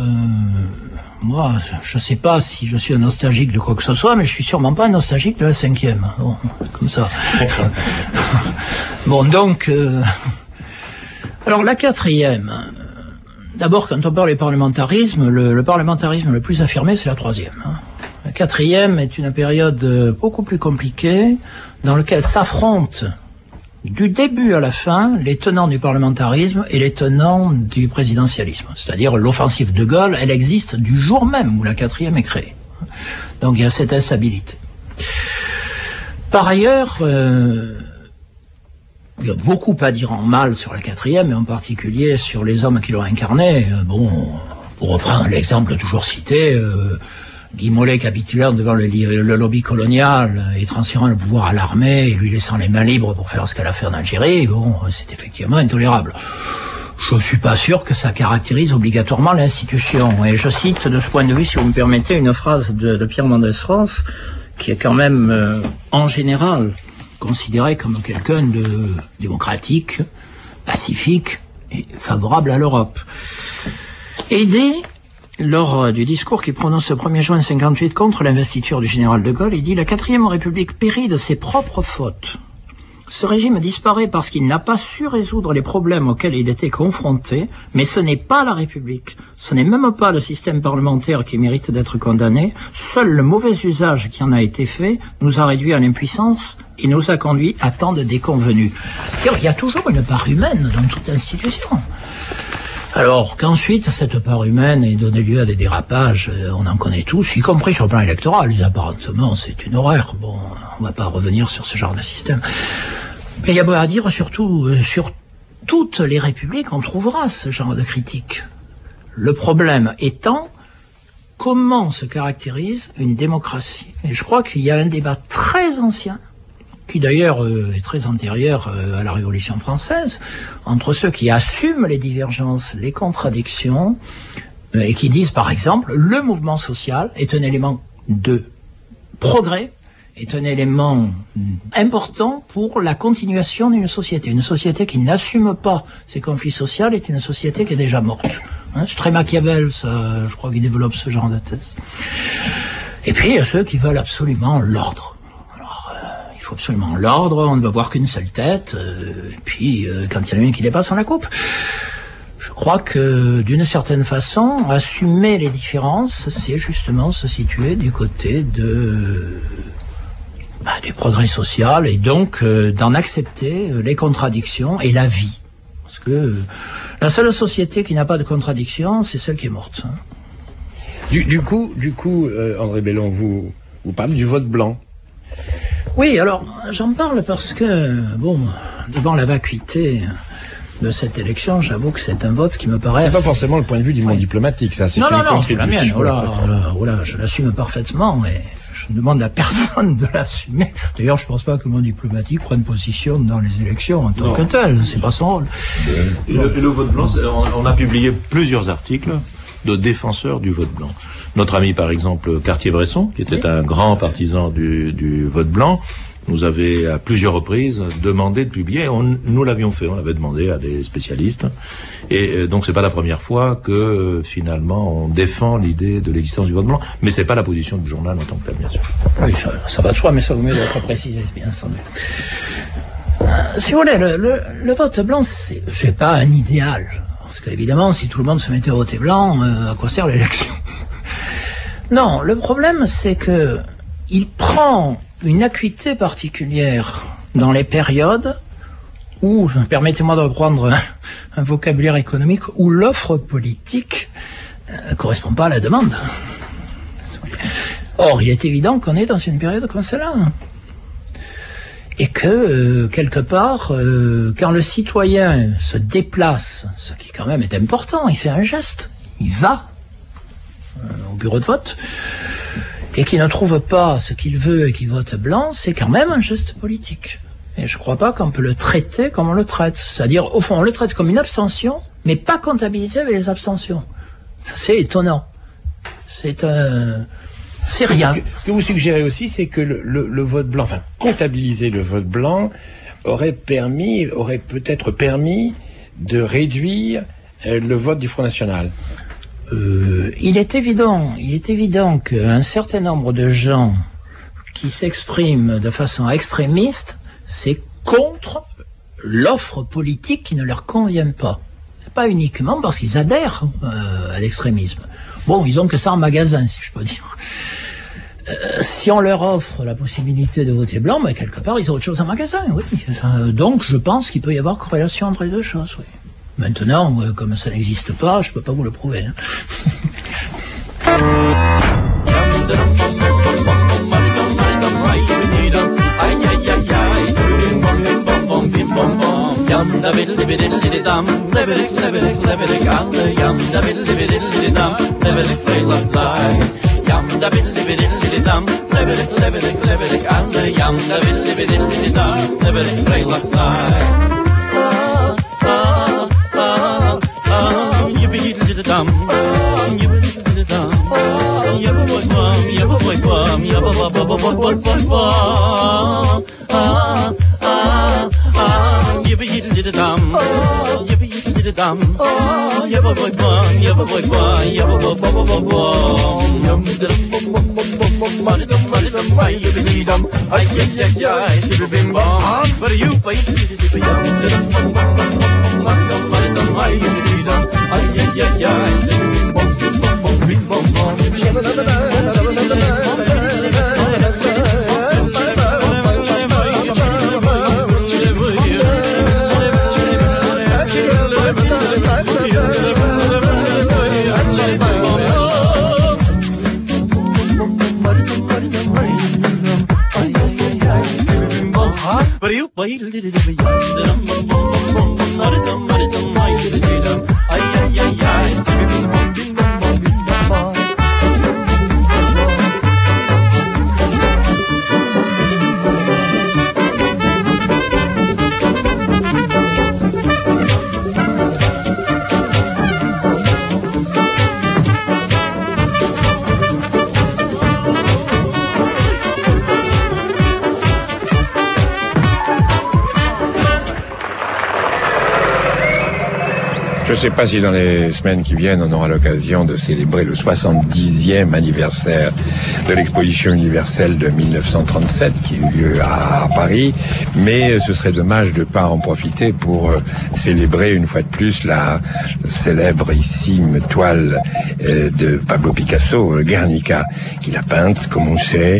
moi, je ne sais pas si je suis un nostalgique de quoi que ce soit, mais je suis sûrement pas un nostalgique de la cinquième. Bon, comme ça. Bon, donc, euh, alors la quatrième, D'abord, quand on parle du parlementarisme, le, le parlementarisme le plus affirmé, c'est la troisième. Hein. La quatrième est une période beaucoup plus compliquée, dans laquelle s'affrontent, du début à la fin, les tenants du parlementarisme et les tenants du présidentialisme. C'est-à-dire l'offensive de Gaulle, elle existe du jour même où la quatrième est créée. Donc il y a cette instabilité. Par ailleurs, euh, il y a beaucoup à dire en mal sur la quatrième, et en particulier sur les hommes qui l'ont incarné. Bon, pour reprendre l'exemple toujours cité, euh, Guy Mollet capitulant devant le, le lobby colonial et transférant le pouvoir à l'armée et lui laissant les mains libres pour faire ce qu'elle a fait en Algérie, bon, c'est effectivement intolérable. Je ne suis pas sûr que ça caractérise obligatoirement l'institution. Et je cite de ce point de vue, si vous me permettez, une phrase de, de Pierre Mendès France, qui est quand même, euh, en général, considéré comme quelqu'un de démocratique, pacifique et favorable à l'Europe. Et il dit, lors du discours qu'il prononce le premier juin cinquante-huit contre l'investiture du général de Gaulle, il dit « La quatrième République périt de ses propres fautes. Ce régime disparaît parce qu'il n'a pas su résoudre les problèmes auxquels il était confronté, mais ce n'est pas la République, ce n'est même pas le système parlementaire qui mérite d'être condamné, seul le mauvais usage qui en a été fait nous a réduit à l'impuissance et nous a conduit à tant de déconvenus. » Il y a toujours une part humaine dans toute institution. Alors qu'ensuite cette part humaine ait donné lieu à des dérapages, on en connaît tous, y compris sur le plan électoral. Les apparentements, c'est une horreur. Bon, on va pas revenir sur ce genre de système. Mais il y a beau à dire, surtout, sur toutes les républiques, on trouvera ce genre de critique. Le problème étant, comment se caractérise une démocratie? Et je crois qu'il y a un débat très ancien, qui d'ailleurs euh, est très antérieur euh, à la Révolution française, entre ceux qui assument les divergences, les contradictions, euh, et qui disent par exemple, le mouvement social est un élément de progrès, est un élément important pour la continuation d'une société. Une société qui n'assume pas ses conflits sociaux est une société qui est déjà morte. Hein, c'est très Machiavel, ça, je crois qu'il développe ce genre de thèse. Et puis il y a ceux qui veulent absolument l'ordre. Il faut absolument l'ordre, on ne veut voir qu'une seule tête, euh, et puis euh, quand il y en a une qui dépasse, on la coupe. Je crois que, d'une certaine façon, assumer les différences, c'est justement se situer du côté de, bah, du progrès social, et donc euh, d'en accepter les contradictions et la vie. Parce que euh, la seule société qui n'a pas de contradictions, c'est celle qui est morte. Hein. Du, du coup, du coup euh, André Bellon, vous, vous parlez du vote blanc. Oui, alors, j'en parle parce que, bon, devant la vacuité de cette élection, j'avoue que c'est un vote qui me paraît... C'est pas forcément le point de vue du monde oui. diplomatique, ça, c'est non, une non, non, c'est la mienne, oh là, oh là, oh là, je l'assume parfaitement, et je ne demande à personne de l'assumer. D'ailleurs, je ne pense pas que le monde diplomatique prenne position dans les élections en tant non. que tel, c'est pas son rôle. Et le, et le vote blanc, on, on a publié plusieurs articles de défenseurs du vote blanc. Notre ami, par exemple, Cartier-Bresson, qui était oui. un grand partisan du, du vote blanc, nous avait à plusieurs reprises demandé de publier. On, nous l'avions fait, on l'avait demandé à des spécialistes. Et euh, donc c'est pas la première fois que euh, finalement on défend l'idée de l'existence du vote blanc. Mais c'est pas la position du journal en tant que tel, bien sûr. Oui, ça, ça va de soi, mais ça vaut mieux d'être précisé, bien entendu. Euh, si vous voulez, le, le, le vote blanc, c'est, c'est pas un idéal. Parce qu'évidemment, si tout le monde se mettait à voter blanc, euh, à quoi sert l'élection? Non, le problème, c'est que il prend une acuité particulière dans les périodes où, permettez-moi de reprendre un, un vocabulaire économique, où l'offre politique ne euh, correspond pas à la demande. Or, il est évident qu'on est dans une période comme celle-là. Et que, euh, quelque part, euh, quand le citoyen se déplace, ce qui quand même est important, il fait un geste, il va euh, au bureau de vote, et qui ne trouve pas ce qu'il veut et qui vote blanc, c'est quand même un geste politique. Et je ne crois pas qu'on peut le traiter comme on le traite. C'est-à-dire, au fond, on le traite comme une abstention, mais pas comptabilisé avec les abstentions. Ça, c'est étonnant. C'est un... Euh, c'est rien. Ce que, ce que vous suggérez aussi, c'est que le, le, le vote blanc, enfin, comptabiliser le vote blanc aurait permis, aurait peut-être permis de réduire euh, le vote du Front National. Euh, il est évident, il est évident qu'un certain nombre de gens qui s'expriment de façon extrémiste, c'est contre l'offre politique qui ne leur convient pas. C'est pas uniquement parce qu'ils adhèrent euh, à l'extrémisme. Bon, ils ont que ça en magasin, si je peux dire. Euh, si on leur offre la possibilité de voter blanc, mais quelque part, ils ont autre chose en magasin, oui. Enfin, donc, je pense qu'il peut y avoir corrélation entre les deux choses, oui. Maintenant, euh, comme ça n'existe pas, je peux pas vous le prouver. Hein. Yum da biddle diddle diddle dum, libbity libbity libbity galle, yum da biddle diddle diddle dum, libbity free loves lie. Yum da biddle diddle diddle dum, libbity libbity libbity galle, yum da biddle diddle diddle dum, libbity free loves lie. Oh oh oh oh, yippee diddle diddle dum, yippee diddle diddle dum, yabba boy bum, yabba boy bum, yabba boy boy boy boy boy boy. Ah ah ah, yippee diddle diddle dum, yippee diddle diddle dum, yabba boy bum, yabba boy bum, yabba boy boy boy boy. Yum dum bum bum bum bum bum, money dum money dum, ay yippee dum, ay ay ay ay, sippy bim bum. But you pay diddle diddle yum dum bum bum bum bum, money dum money dum, ay yippee dum, ay ay ay ay, sippy bim bum, sippy bum bum, bim bum bum. But you wait a little bit. Dum bum bum bum bum, money dum money dum, ay yippee dum, ay ay ay ay, sippy bim bum, bim bum bum, bim bum bum. Je ne sais pas si dans les semaines qui viennent, on aura l'occasion de célébrer le soixante-dixième anniversaire de l'exposition universelle de mille neuf cent trente-sept qui a eu lieu à Paris, mais ce serait dommage de ne pas en profiter pour célébrer une fois de plus la célébrissime toile de Pablo Picasso, Guernica, qu'il a peinte, comme on sait,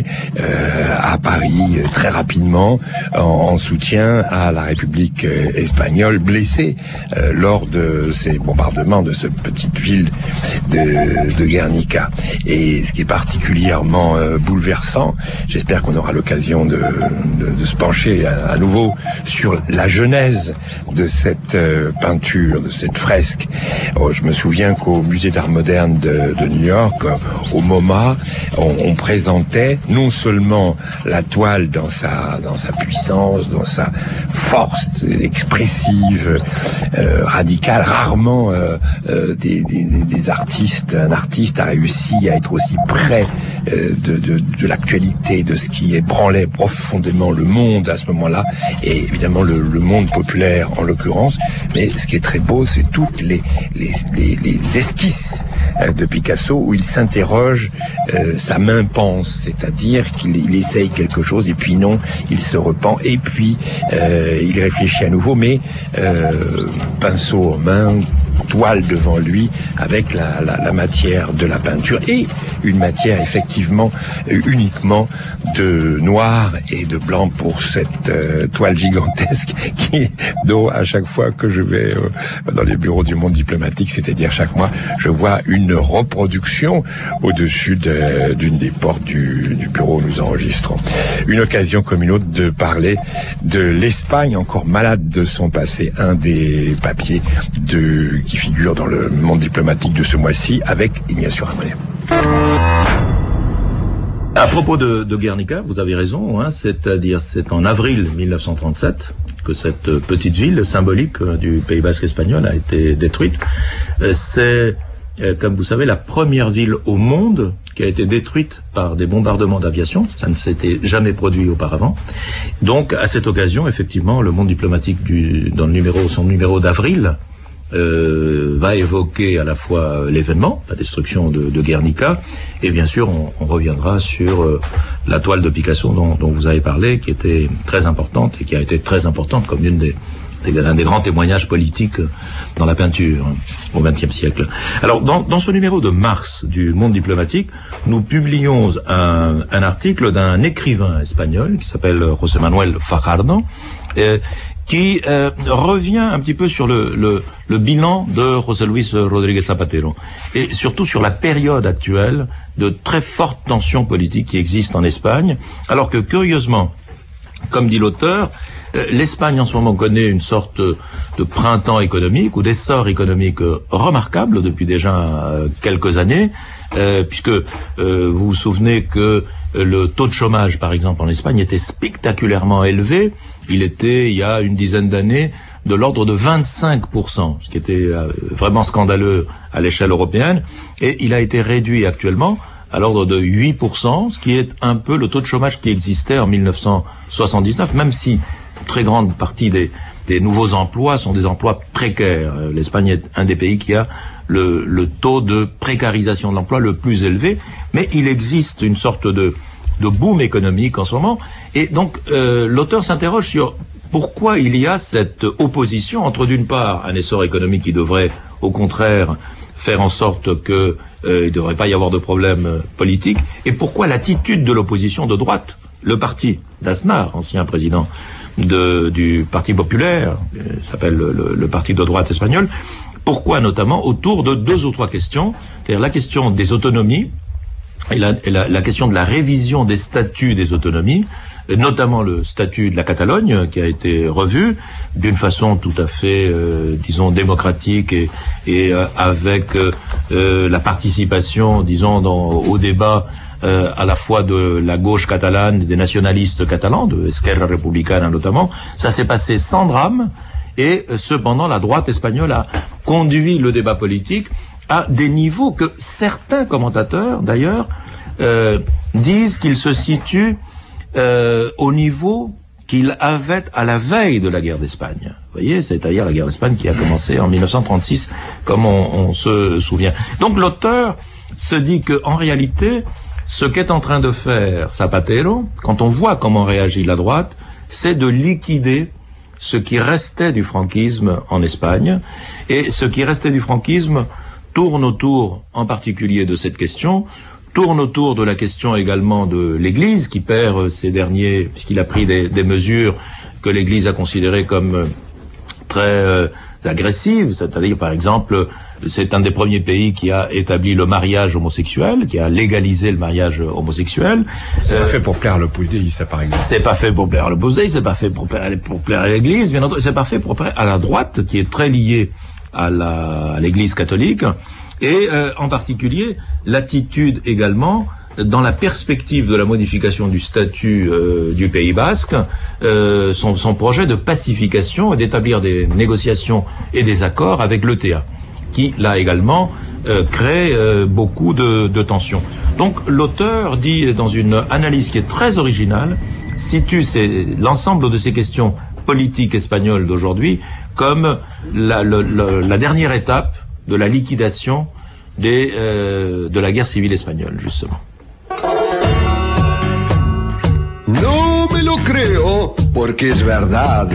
à Paris très rapidement en soutien à la République espagnole blessée lors de ces bombardements de cette petite ville de, de Guernica. Et ce qui est particulièrement euh, bouleversant, j'espère qu'on aura l'occasion de, de, de se pencher à, à nouveau sur la genèse de cette euh, peinture, de cette fresque. Oh, je me souviens qu'au musée d'art moderne de, de New York, au MoMA, on, on présentait non seulement la toile dans sa, dans sa puissance, dans sa force expressive, euh, radicale, rarement euh, euh, des, des, des artistes, un artiste a réussi à être aussi près euh, de, de, de l'actualité, de ce qui ébranlait profondément le monde à ce moment-là, et évidemment le, le monde populaire en l'occurrence. Mais ce qui est très beau, c'est toutes les, les, les, les esquisses euh, de Picasso où il s'interroge, euh, sa main pense, c'est-à-dire qu'il il essaye quelque chose et puis non, il se repent et puis euh, il réfléchit à nouveau, mais euh, pinceau en main, toile devant lui avec la, la, la matière de la peinture et une matière effectivement euh, uniquement de noir et de blanc pour cette euh, toile gigantesque qui, dont à chaque fois que je vais euh, dans les bureaux du monde diplomatique, c'est-à-dire chaque mois, je vois une reproduction au-dessus de, d'une des portes du, du bureau où nous enregistrons. Une occasion comme une autre de parler de l'Espagne encore malade de son passé, un des papiers de qui figure dans le monde diplomatique de ce mois-ci avec Ignacio Ramonet. À propos de, de Guernica, vous avez raison, hein, c'est-à-dire c'est en avril mille neuf cent trente-sept que cette petite ville symbolique du Pays Basque espagnol a été détruite. C'est, comme vous savez, la première ville au monde qui a été détruite par des bombardements d'aviation. Ça ne s'était jamais produit auparavant. Donc, à cette occasion, effectivement, le monde diplomatique du, dans le numéro, son numéro d'avril, Euh, va évoquer à la fois l'événement, la destruction de, de Guernica, et bien sûr on, on reviendra sur euh, la toile de Picasso dont, dont vous avez parlé, qui était très importante et qui a été très importante comme une des C'est un des grands témoignages politiques dans la peinture au vingtième siècle. Alors, dans, dans ce numéro de mars du Monde diplomatique, nous publions un, un article d'un écrivain espagnol qui s'appelle José Manuel Fajardo, euh, qui euh, revient un petit peu sur le, le, le bilan de José Luis Rodríguez Zapatero et surtout sur la période actuelle de très fortes tensions politiques qui existent en Espagne, alors que curieusement, comme dit l'auteur, euh, l'Espagne en ce moment connaît une sorte de printemps économique ou d'essor économique euh, remarquable depuis déjà euh, quelques années, euh, puisque euh, vous vous souvenez que euh, le taux de chômage, par exemple, en Espagne était spectaculairement élevé. Il était, il y a une dizaine d'années, de l'ordre de vingt-cinq pour cent, ce qui était euh, vraiment scandaleux à l'échelle européenne, et il a été réduit actuellement à l'ordre de huit pour cent, ce qui est un peu le taux de chômage qui existait en mille neuf cent soixante-dix-neuf, même si une très grande partie des, des nouveaux emplois sont des emplois précaires. L'Espagne est un des pays qui a le, le taux de précarisation de l'emploi le plus élevé, mais il existe une sorte de, de boom économique en ce moment, et donc euh, l'auteur s'interroge sur pourquoi il y a cette opposition entre, d'une part, un essor économique qui devrait, au contraire, faire en sorte que euh, il ne devrait pas y avoir de problème euh, politique, et pourquoi l'attitude de l'opposition de droite, le parti d'Aznar, ancien président de, du Parti populaire, euh, s'appelle le, le, le parti de droite espagnol, pourquoi notamment autour de deux ou trois questions, c'est-à-dire la question des autonomies et la, et la, la question de la révision des statuts des autonomies, notamment le statut de la Catalogne qui a été revu d'une façon tout à fait, euh, disons, démocratique et, et euh, avec euh, la participation, disons, dans, au débat euh, à la fois de la gauche catalane, des nationalistes catalans, de Esquerra Republicana notamment. Ça s'est passé sans drame et euh, cependant la droite espagnole a conduit le débat politique à des niveaux que certains commentateurs, d'ailleurs, euh, disent qu'ils se situent Euh, au niveau qu'il avait à la veille de la guerre d'Espagne. Vous voyez, c'est-à-dire la guerre d'Espagne qui a commencé en mille neuf cent trente-six, comme on, on se souvient. Donc l'auteur se dit que, en réalité, ce qu'est en train de faire Zapatero, quand on voit comment réagit la droite, c'est de liquider ce qui restait du franquisme en Espagne. Et ce qui restait du franquisme tourne autour, en particulier, de cette question, tourne autour de la question également de l'Église, qui perd ces derniers, puisqu'il a pris des, des mesures que l'Église a considérées comme euh, très euh, agressives, c'est-à-dire, par exemple, c'est un des premiers pays qui a établi le mariage homosexuel, qui a légalisé le mariage homosexuel. C'est euh, pas fait pour plaire à l'Opus Dei, ça, par exemple. C'est pas fait pour plaire à l'Opus Dei, c'est pas fait pour plaire, pour plaire à l'Église, bien entendu, c'est pas fait pour plaire à la droite, qui est très liée à la, à l'Église catholique. Et euh, en particulier, l'attitude également, dans la perspective de la modification du statut euh, du Pays Basque, euh, son, son projet de pacification et d'établir des négociations et des accords avec l'E T A, qui, là également, euh, crée euh, beaucoup de, de tensions. Donc l'auteur dit, dans une analyse qui est très originale, situe ces, l'ensemble de ces questions politiques espagnoles d'aujourd'hui comme la, la, la, la dernière étape de la liquidation des, euh, de la guerre civile espagnole, justement. No me lo creo, porque es verdad.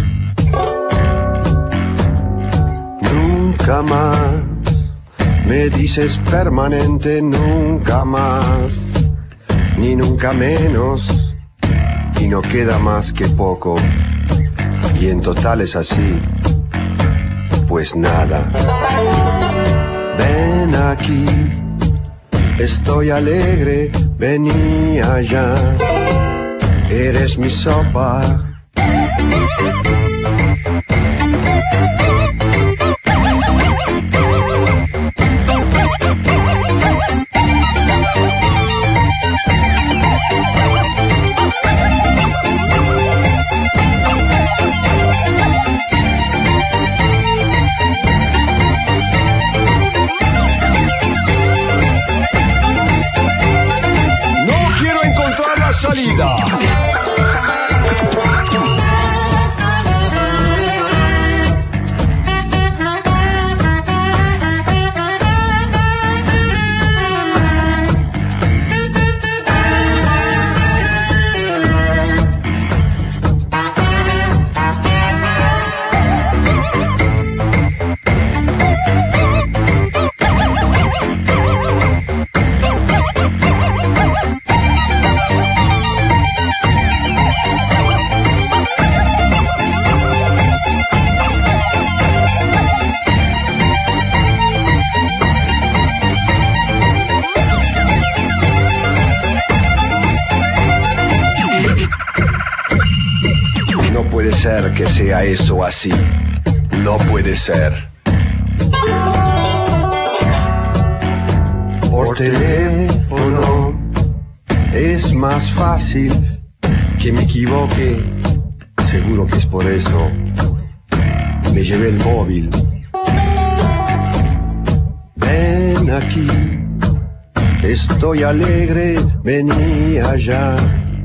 Nunca más me dices permanente, nunca más, ni nunca menos, y no queda más que poco, y en total es así. Pues nada, ven aquí, estoy alegre, vení allá, eres mi sopa. Salida. puede ser que sea eso así. No puede ser. Por teléfono es más fácil que me equivoque. Seguro que es por eso. Me llevé el móvil. Ven aquí. Estoy alegre, vení allá.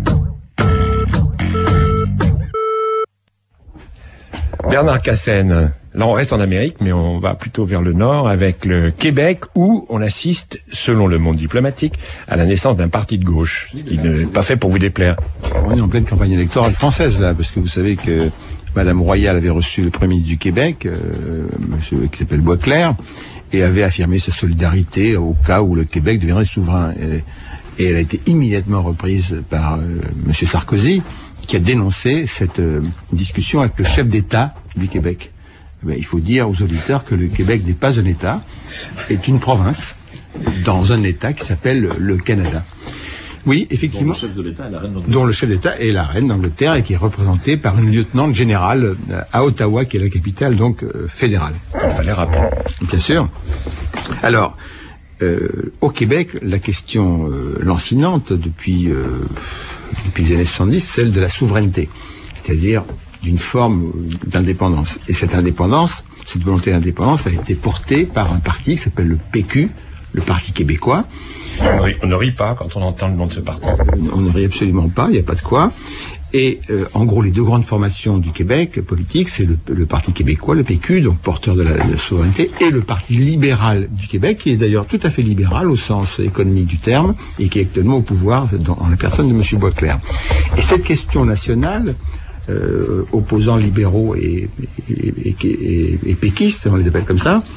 Bernard Cassen, là on reste en Amérique, mais on va plutôt vers le nord avec le Québec où on assiste, selon le monde diplomatique, à la naissance d'un parti de gauche, ce qui n'est pas fait pour vous déplaire. On est en pleine campagne électorale française là, parce que vous savez que Madame Royal avait reçu le Premier ministre du Québec, euh, monsieur qui s'appelle Boisclair, et avait affirmé sa solidarité au cas où le Québec deviendrait souverain. Et, et elle a été immédiatement reprise par euh, monsieur Sarkozy, qui a dénoncé cette euh, discussion avec le chef d'État du Québec. Ben, il faut dire aux auditeurs que le Québec n'est pas un État, est une province dans un État qui s'appelle le Canada. Oui, effectivement. Dont le chef de l'État est la reine d'Angleterre. Dont le chef d'État est la reine d'Angleterre et qui est représentée par une lieutenant générale euh, à Ottawa, qui est la capitale donc euh, fédérale. Il fallait rappeler. Bien sûr. Alors, euh, au Québec, la question euh, lancinante depuis euh, depuis les années soixante-dix, celle de la souveraineté, c'est-à-dire d'une forme d'indépendance. Et cette indépendance, cette volonté d'indépendance a été portée par un parti qui s'appelle le P Q, le Parti québécois. On, rit, on ne rit pas quand on entend le nom de ce parti. On ne rit absolument pas, il n'y a pas de quoi. Et euh, en gros, les deux grandes formations du Québec politique, c'est le, le Parti québécois, le P Q, donc porteur de la, de la souveraineté, et le Parti libéral du Québec, qui est d'ailleurs tout à fait libéral au sens économique du terme, et qui est actuellement au pouvoir dans, en la personne de M. Boisclair. Et cette question nationale, euh, opposant libéraux et, et, et, et, et péquistes, on les appelle comme ça,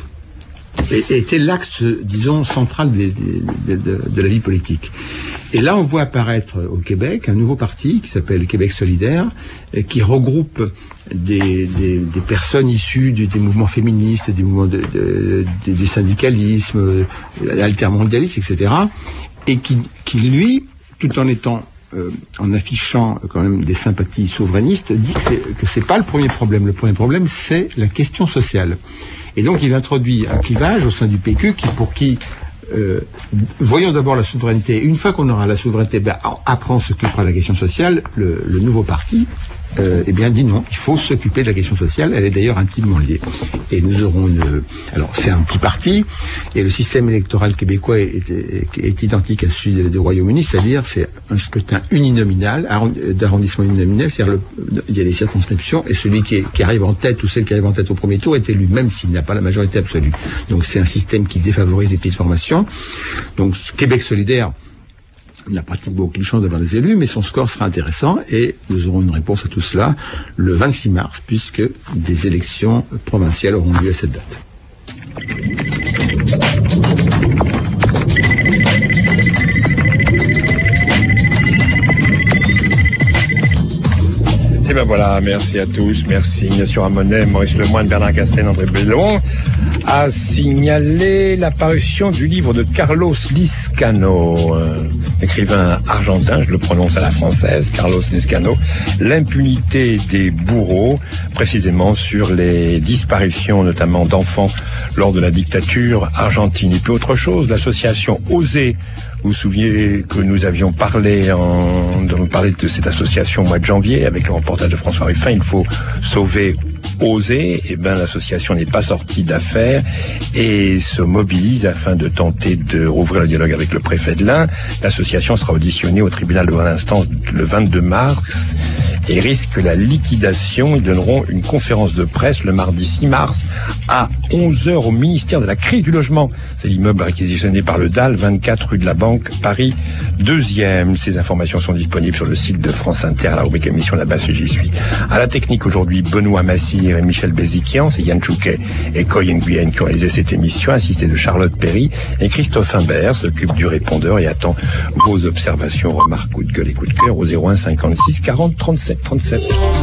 était l'axe, disons, central de, de, de, de la vie politique. Et là, on voit apparaître au Québec un nouveau parti qui s'appelle Québec solidaire, qui regroupe des, des, des personnes issues du, des mouvements féministes, des mouvements de, de, de, du syndicalisme, l'altermondialisme, et cetera, et qui, qui, lui, tout en étant euh, en affichant quand même des sympathies souverainistes, dit que c'est, que c'est pas le premier problème. Le premier problème, c'est la question sociale. Et donc, il introduit un clivage au sein du P Q qui, pour qui, euh, voyons d'abord la souveraineté. Une fois qu'on aura la souveraineté, ben, après on s'occupera de la question sociale. Le, le nouveau parti, euh, eh bien, dit non, il faut s'occuper de la question sociale. Elle est d'ailleurs intimement liée. Et nous aurons une... Alors, c'est un petit parti, et le système électoral québécois est, est, est identique à celui du Royaume-Uni, c'est-à-dire c'est un scrutin uninominal, d'arrondissement uninominal, c'est-à-dire le, il y a des circonscriptions, et celui qui, est, qui arrive en tête, ou celle qui arrive en tête au premier tour, est élu, même s'il n'a pas la majorité absolue. Donc, c'est un système qui défavorise les petites formations. Donc, Québec solidaire n'a pratiquement aucune chance d'avoir des élus, mais son score sera intéressant et nous aurons une réponse à tout cela le vingt-six mars, puisque des élections provinciales auront lieu à cette date. Et ben voilà, merci à tous, merci Ignacio Ramonet, Maurice Lemoine, Bernard Cassen, André Bellon, a signalé l'apparition du livre de Carlos Lizcano, euh, écrivain argentin, je le prononce à la française, Carlos Lizcano, l'impunité des bourreaux, précisément sur les disparitions notamment d'enfants lors de la dictature argentine. Et puis autre chose, l'association Oser. Vous vous souvenez que nous avions parlé, en, nous parlé de cette association au mois de janvier avec le reportage de François Ruffin, il faut sauver Oser. Eh ben, l'association n'est pas sortie d'affaires et se mobilise afin de tenter de rouvrir le dialogue avec le préfet de l'Ain. L'association sera auditionnée au tribunal de grande instance le vingt-deux mars et risque la liquidation. Ils donneront une conférence de presse le mardi six mars à onze heures au ministère de la Crise du Logement. C'est l'immeuble réquisitionné par le D A L, vingt-quatre rue de la Banque, Paris deuxième. Ces informations sont disponibles sur le site de France Inter à la rubrique émission là-bas, j'y suis. À la technique aujourd'hui, Benoît Massir et Michel Béziquian, c'est Yann Chouquet et Coy Nguyen qui ont réalisé cette émission, assisté de Charlotte Perry, et Christophe Imbert s'occupe du répondeur et attend vos observations, remarques, coups de gueule et coups de cœur au zéro un cinquante-six quarante trente-sept trente-sept.